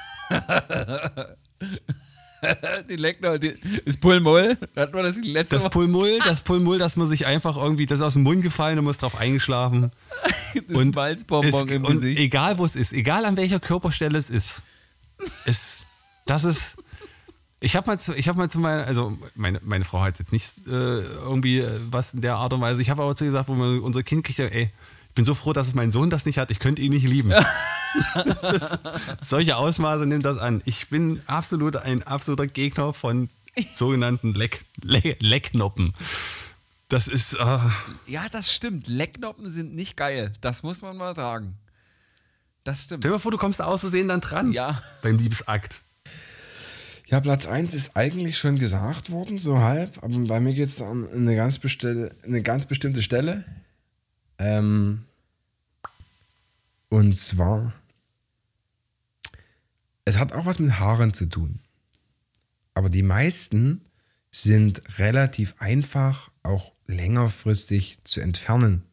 Die Leckner, die, das Pulmoll, hat man das letzte Das Mal. Pulmull, das Pulmull, dass man sich einfach irgendwie, das ist aus dem Mund gefallen und man ist drauf eingeschlafen. Das Und Malzbonbon es, im und Gesicht. egal wo es ist, egal an welcher Körperstelle es ist, es, das ist. Ich habe mal zu, ich habe mal zu meiner, also meine, meine Frau hat jetzt nicht äh, irgendwie äh, was in der Art und Weise. Ich habe aber zu ihr gesagt, wo wir unser Kind kriegt, ey, ich bin so froh, dass mein Sohn das nicht hat. Ich könnte ihn nicht lieben. Solche Ausmaße nimmt das an. Ich bin absolut ein absoluter Gegner von sogenannten Leck, Leck, Leckknoppen. Das ist. Äh, Ja, das stimmt. Leckknoppen sind nicht geil. Das muss man mal sagen. Das stimmt. Stell dir mal vor, du kommst auszusehen dann dran. Ja. Beim Liebesakt. Ja, Platz eins ist eigentlich schon gesagt worden, so halb, aber bei mir geht es um eine ganz, bestelle, eine ganz bestimmte Stelle. Ähm, und zwar, es hat auch was mit Haaren zu tun. Aber die meisten sind relativ einfach, auch längerfristig zu entfernen.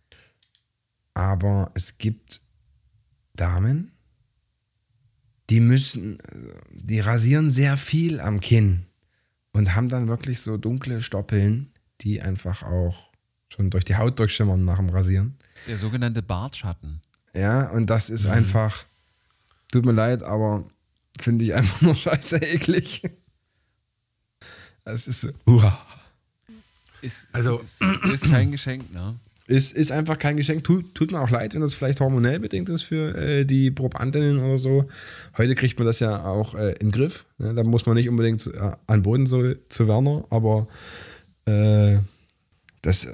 Aber es gibt Damen, die müssen, die rasieren sehr viel am Kinn und haben dann wirklich so dunkle Stoppeln, die einfach auch schon durch die Haut durchschimmern nach dem Rasieren. Der sogenannte Bartschatten. Ja, und das ist einfach, tut mir leid, aber finde ich einfach nur scheiße eklig. Das ist so, uah. Ist, Also- ist, ist kein Geschenk, ne? Ist, ist einfach kein Geschenk. Tut, tut mir auch leid, wenn das vielleicht hormonell bedingt ist für äh, die Probandinnen oder so. Heute kriegt man das ja auch äh, in den Griff. Ne? Da muss man nicht unbedingt zu, äh, an Boden so zu Werner, aber äh, das,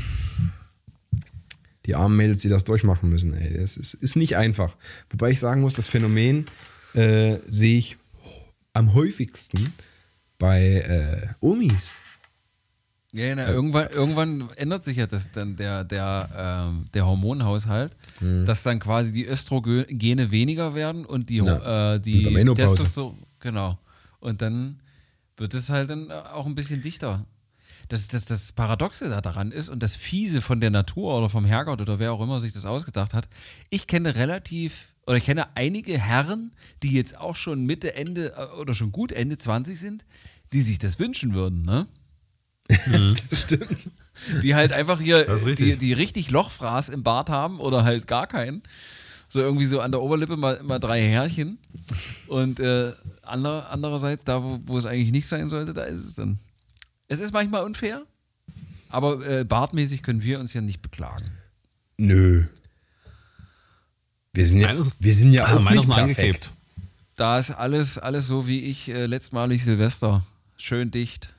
die armen Mädels, die das durchmachen müssen, ey, das ist, ist nicht einfach. Wobei ich sagen muss, das Phänomen äh, sehe ich am häufigsten bei äh, Omis. Ja, na, irgendwann, irgendwann ändert sich ja das, dann der, der, ähm, der Hormonhaushalt, dass dann quasi die Östrogene weniger werden und die, Ja, äh, die mit der Menopause. Testosteron, genau. Und dann wird es halt dann auch ein bisschen dichter. Das, das, das Paradoxe da daran ist und das Fiese von der Natur oder vom Herrgott oder wer auch immer sich das ausgedacht hat, ich kenne relativ, oder ich kenne einige Herren, die jetzt auch schon Mitte, Ende äh, oder schon gut Ende zwanzig sind, die sich das wünschen würden, ne? Das stimmt. Die halt einfach hier, Das ist richtig. die, die richtig Lochfraß im Bart haben oder halt gar keinen. So irgendwie so an der Oberlippe mal, mal drei Härchen. Und äh, ander, andererseits, da wo, wo es eigentlich nicht sein sollte, da ist es dann. Es ist manchmal unfair, aber äh, bartmäßig können wir uns ja nicht beklagen. Nö. Wir sind ja, Meines- wir sind ja Ah, auch meiner nicht ist noch perfekt. angeklebt. Da ist alles, alles so wie ich äh, letztmalig Silvester. Schön dicht.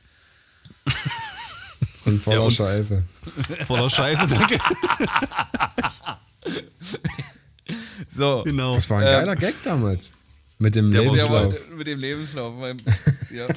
Und voller Ja, und- Scheiße. Voller Scheiße, danke. So. Genau. Das war ein Ähm, geiler Gag damals. Mit dem Der war- Der Lebenslauf. war mit dem Lebenslauf. Mein, ja.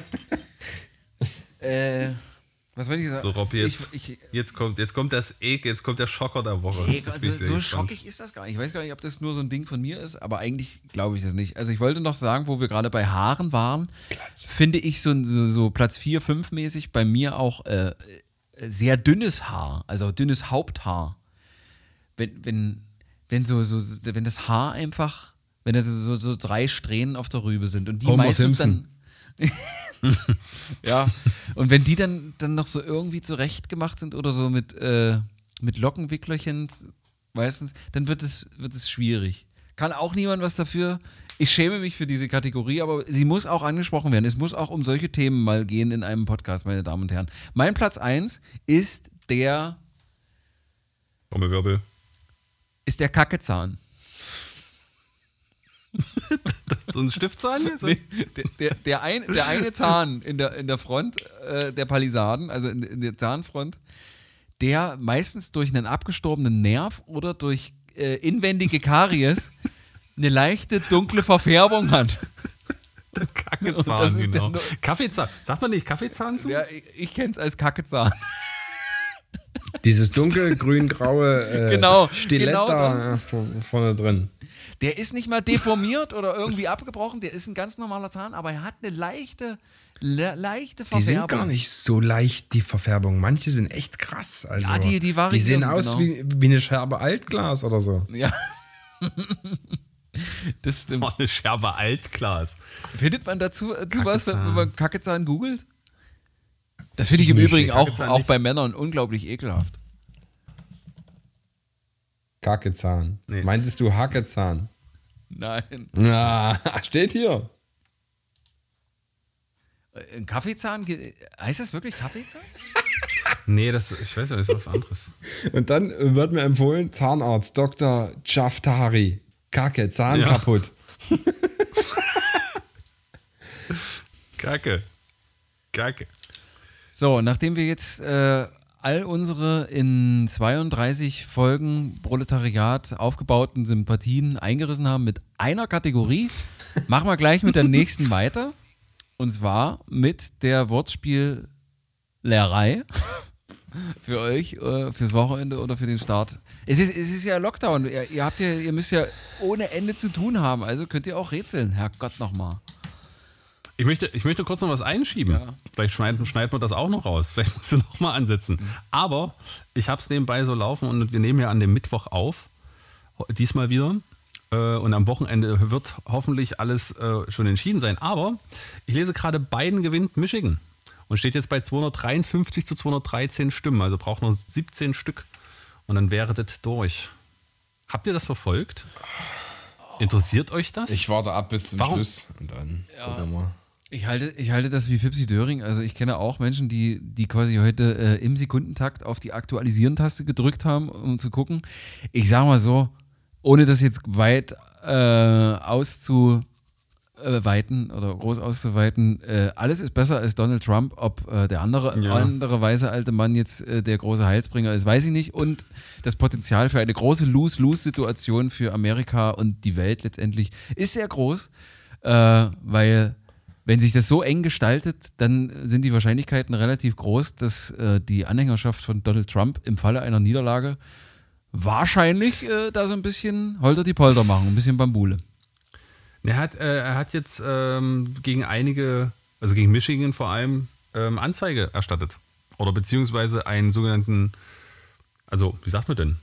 äh, was wollte ich sagen? So, Rob, jetzt, Ich, ich, jetzt, kommt, jetzt kommt das Ekel, jetzt kommt der Schocker der Woche. Hey, Jetzt also, bin ich sehr so gespannt. schockig ist das gar nicht. Ich weiß gar nicht, ob das nur so ein Ding von mir ist, aber eigentlich glaube ich das nicht. Also ich wollte noch sagen, wo wir gerade bei Haaren waren, finde ich so, so, so Platz vier, fünf mäßig bei mir auch äh, sehr dünnes Haar, also dünnes Haupthaar. Wenn, wenn, wenn, so, so, wenn das Haar einfach, wenn das so, so drei Strähnen auf der Rübe sind und die Homer meistens Simpson. dann Ja, und wenn die dann, dann noch so irgendwie zurecht gemacht sind oder so mit, äh, mit Lockenwicklerchen meistens, dann wird es, wird es schwierig. Kann auch niemand was dafür. Ich schäme mich für diese Kategorie, aber sie muss auch angesprochen werden. Es muss auch um solche Themen mal gehen in einem Podcast, meine Damen und Herren. Mein Platz eins ist der, Trommelwirbel. ist der Kackezahn. So ein Stiftzahn? So? Nee, der, der, der, ein, der eine Zahn in der, in der Front äh, der Palisaden, also in, in der Zahnfront, der meistens durch einen abgestorbenen Nerv oder durch äh, inwendige Karies eine leichte dunkle Verfärbung hat. Der Und das Kackezahn, ist genau. der- Kaffeezahn. Sagt man nicht Kaffeezahn zu? Ja, ich, ich kenne es als Kackezahn. Dieses dunkelgrün-graue äh, Genau, Stilett genau da äh, vor- vorne drin. Der ist nicht mal deformiert oder irgendwie abgebrochen, der ist ein ganz normaler Zahn, aber er hat eine leichte, le leichte Die Verfärbung. sind gar nicht so leicht, die Verfärbung. Manche sind echt krass. Also, Ja, die- die variieren, Die sehen aus genau. wie, wie eine Scherbe Altglas oder so. Ja. Das stimmt. Oh, eine Scherbe Altglas. Findet man dazu, dazu was, wenn Kackezahn. man Kackezahn googelt? Das finde ich im Nicht Übrigen schlecht. auch, Kackezahn auch nicht. bei Männern unglaublich ekelhaft. Kackezahn. Nee. Meintest du Hackezahn? Nein. Na, steht hier. Ein Kaffeezahn? ge- Heißt das wirklich Kaffeezahn? Nee, das, ich weiß ja, das ist was anderes. Und dann wird mir empfohlen, Zahnarzt Doktor Jaftari. Kacke, Zahn Ja. kaputt. Kacke. Kacke. So, nachdem wir jetzt äh, all unsere in zweiunddreißig Folgen Proletariat aufgebauten Sympathien eingerissen haben mit einer Kategorie, machen wir gleich mit der nächsten weiter. Und zwar mit der Wortspiellerei für euch, äh, fürs Wochenende oder für den Start. Es ist, es ist ja Lockdown. Ihr, ihr, habt ja, ihr müsst ja ohne Ende zu tun haben. Also könnt ihr auch rätseln. Herrgott nochmal. Ich möchte, ich möchte kurz noch was einschieben. Ja. Vielleicht schneiden, schneiden wir das auch noch raus. Vielleicht musst du noch mal ansetzen. Aber ich habe es nebenbei so laufen und wir nehmen ja an dem Mittwoch auf. Diesmal wieder. Äh, Und am Wochenende wird hoffentlich alles äh, schon entschieden sein. Aber ich lese gerade, Biden gewinnt Michigan. Und steht jetzt bei zweihundertdreiundfünfzig zu zweihundertdreizehn Stimmen. Also braucht noch siebzehn Stück. Und dann wäre das durch. Habt ihr das verfolgt? Interessiert euch das? Ich warte ab bis zum Warum? Schluss. Und dann gucken wir mal. Ich halte, ich halte das wie Fipsi Döring. Also ich kenne auch Menschen, die, die quasi heute äh, im Sekundentakt auf die Aktualisieren-Taste gedrückt haben, um zu gucken. Ich sage mal so, ohne das jetzt weit äh, auszuweiten oder groß auszuweiten, äh, alles ist besser als Donald Trump. Ob äh, der andere, Ja. andere weise alte Mann jetzt äh, der große Heilsbringer ist, weiß ich nicht. Und das Potenzial für eine große Lose-Lose-Situation für Amerika und die Welt letztendlich ist sehr groß, äh, weil wenn sich das so eng gestaltet, dann sind die Wahrscheinlichkeiten relativ groß, dass äh, die Anhängerschaft von Donald Trump im Falle einer Niederlage wahrscheinlich äh, da so ein bisschen Holter die Polter machen, ein bisschen Bambule. Er hat, äh, er hat jetzt ähm, gegen einige, also gegen Michigan vor allem, ähm, Anzeige erstattet. Oder beziehungsweise einen sogenannten, also wie sagt man denn?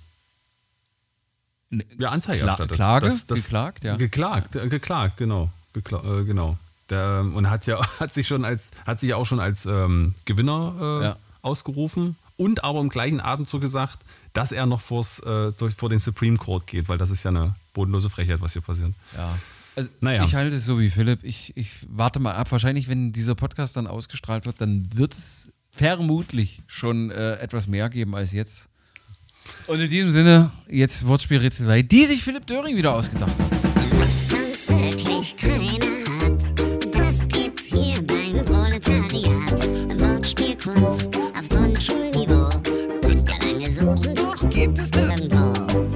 Ja, Anzeige Kla- erstattet. Klage? Das- das- Geklagt, ja. Geklagt, äh, geklagt, genau. Gekla äh, genau. Der, ähm, und hat ja hat sich schon als, hat sich ja auch schon als ähm, Gewinner äh, Ja. ausgerufen und aber im gleichen Atemzug gesagt, dass er noch vors, äh, durch, vor den Supreme Court geht, weil das ist ja eine bodenlose Frechheit, was hier passiert. Ja. Also Naja. ich halte es so wie Philipp. Ich, ich warte mal ab. Wahrscheinlich, wenn dieser Podcast dann ausgestrahlt wird, dann wird es vermutlich schon äh, etwas mehr geben als jetzt. Und in diesem Sinne, jetzt Wortspielrätselei, die sich Philipp Döring wieder ausgedacht hat. Was sonst wirklich keiner hat, das gibt's hier beim Proletariat. Wortspielkunst auf Grundschulniveau. Könnt ihr lange suchen, doch gibt es nirgendwo.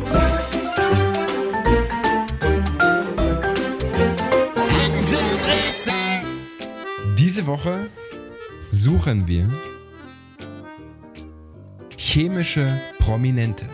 Hanselbrezel. Diese Woche suchen wir chemische Prominente.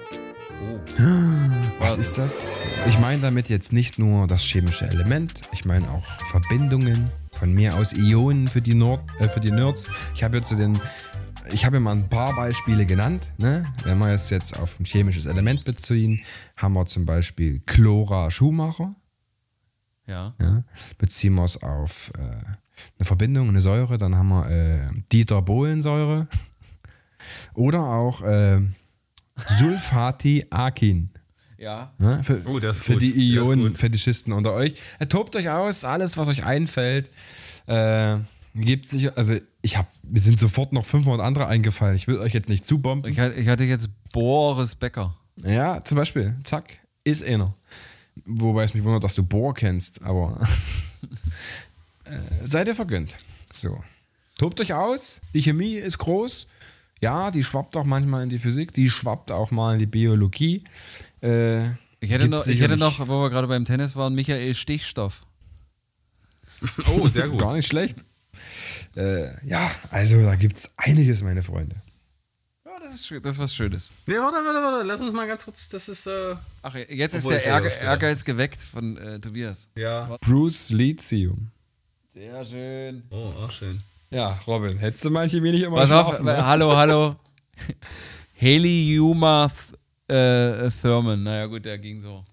Was ist das? Ich meine damit jetzt nicht nur das chemische Element, ich meine auch Verbindungen, von mir aus Ionen für die, Nord, äh, für die Nerds. Ich habe jetzt zu den, ich habe mal ein paar Beispiele genannt. Ne? Wenn wir es jetzt auf ein chemisches Element beziehen, haben wir zum Beispiel Chlora Schumacher. Ja. Ja? Beziehen wir es auf äh, eine Verbindung, eine Säure. Dann haben wir äh, Dieter-Bohlensäure oder auch äh, Sulfati-Akin. Ja. Ja, für Oh, der ist für gut. die Der ist gut. Ionen-Fetischisten unter euch. Äh, tobt euch aus, alles, was euch einfällt. Äh, gibt sicher, also ich habe, mir sind sofort noch fünfhundert andere eingefallen. Ich will euch jetzt nicht zubomben. Ich, hatte- ich hatte jetzt Boris Becker. Ja, zum Beispiel, zack, ist einer. Wobei es mich wundert, dass du Bohr kennst, aber äh, seid ihr vergönnt. So. Tobt euch aus, die Chemie ist groß. Ja, die schwappt auch manchmal in die Physik, die schwappt auch mal in die Biologie. Äh, Ich hätte, gibt's noch, ich hätte sicherlich- noch, wo wir gerade beim Tennis waren, Michael Stichstoff. Oh, sehr gut. Gar nicht schlecht. Äh, ja, also da gibt es einiges, meine Freunde. Ja, das ist, schön, das ist was Schönes. Nee, warte, warte, warte. Lass uns mal ganz kurz. Das ist. Äh, Ach, jetzt ist Obwohl, der ja, Ehrge das stimmt. Ehrgeiz geweckt von äh, Tobias. ja. Bruce Lithium. Sehr schön. Oh, auch schön. Ja, Robin, hättest du mal Chemie nicht immer Pass auf, schlafen, äh, ne? hallo, hallo. Heliuma äh, Thurman. Naja, gut, der ging so.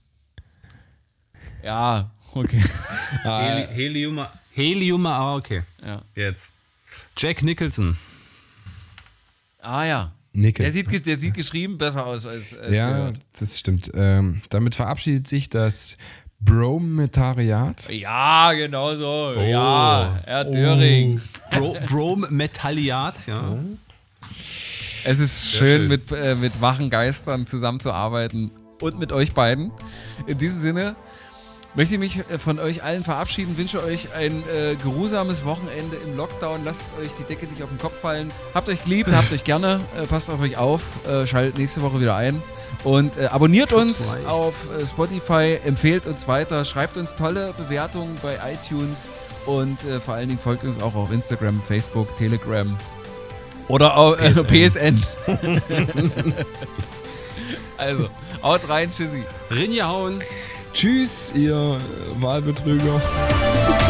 Ja, okay. Heli Helium. Helium, ah, okay. Ja. Jetzt. Jack Nicholson. Ah ja. Nickel. Der sieht, ge- der sieht geschrieben besser aus als, als Ja, gehört. das stimmt. Ähm, damit verabschiedet sich das Brometariat. Ja, genau so. Ja, Herr Döring. Bro Brom Metalliat, ja. Es ist schön, schön. mit, äh, mit wachen Geistern zusammenzuarbeiten und mit euch beiden. In diesem Sinne möchte ich mich äh, von euch allen verabschieden, wünsche euch ein äh, geruhsames Wochenende im Lockdown. Lasst euch die Decke nicht auf den Kopf fallen. Habt euch lieb, habt euch gerne, äh, passt auf euch auf, äh, schaltet nächste Woche wieder ein und äh, abonniert uns reicht. auf äh, Spotify, empfehlt uns weiter, schreibt uns tolle Bewertungen bei iTunes und äh, vor allen Dingen folgt uns auch auf Instagram, Facebook, Telegram oder auf äh, P S N. Also, haut rein, tschüssi. Rinja hauen. Tschüss, ihr äh, Wahlbetrüger.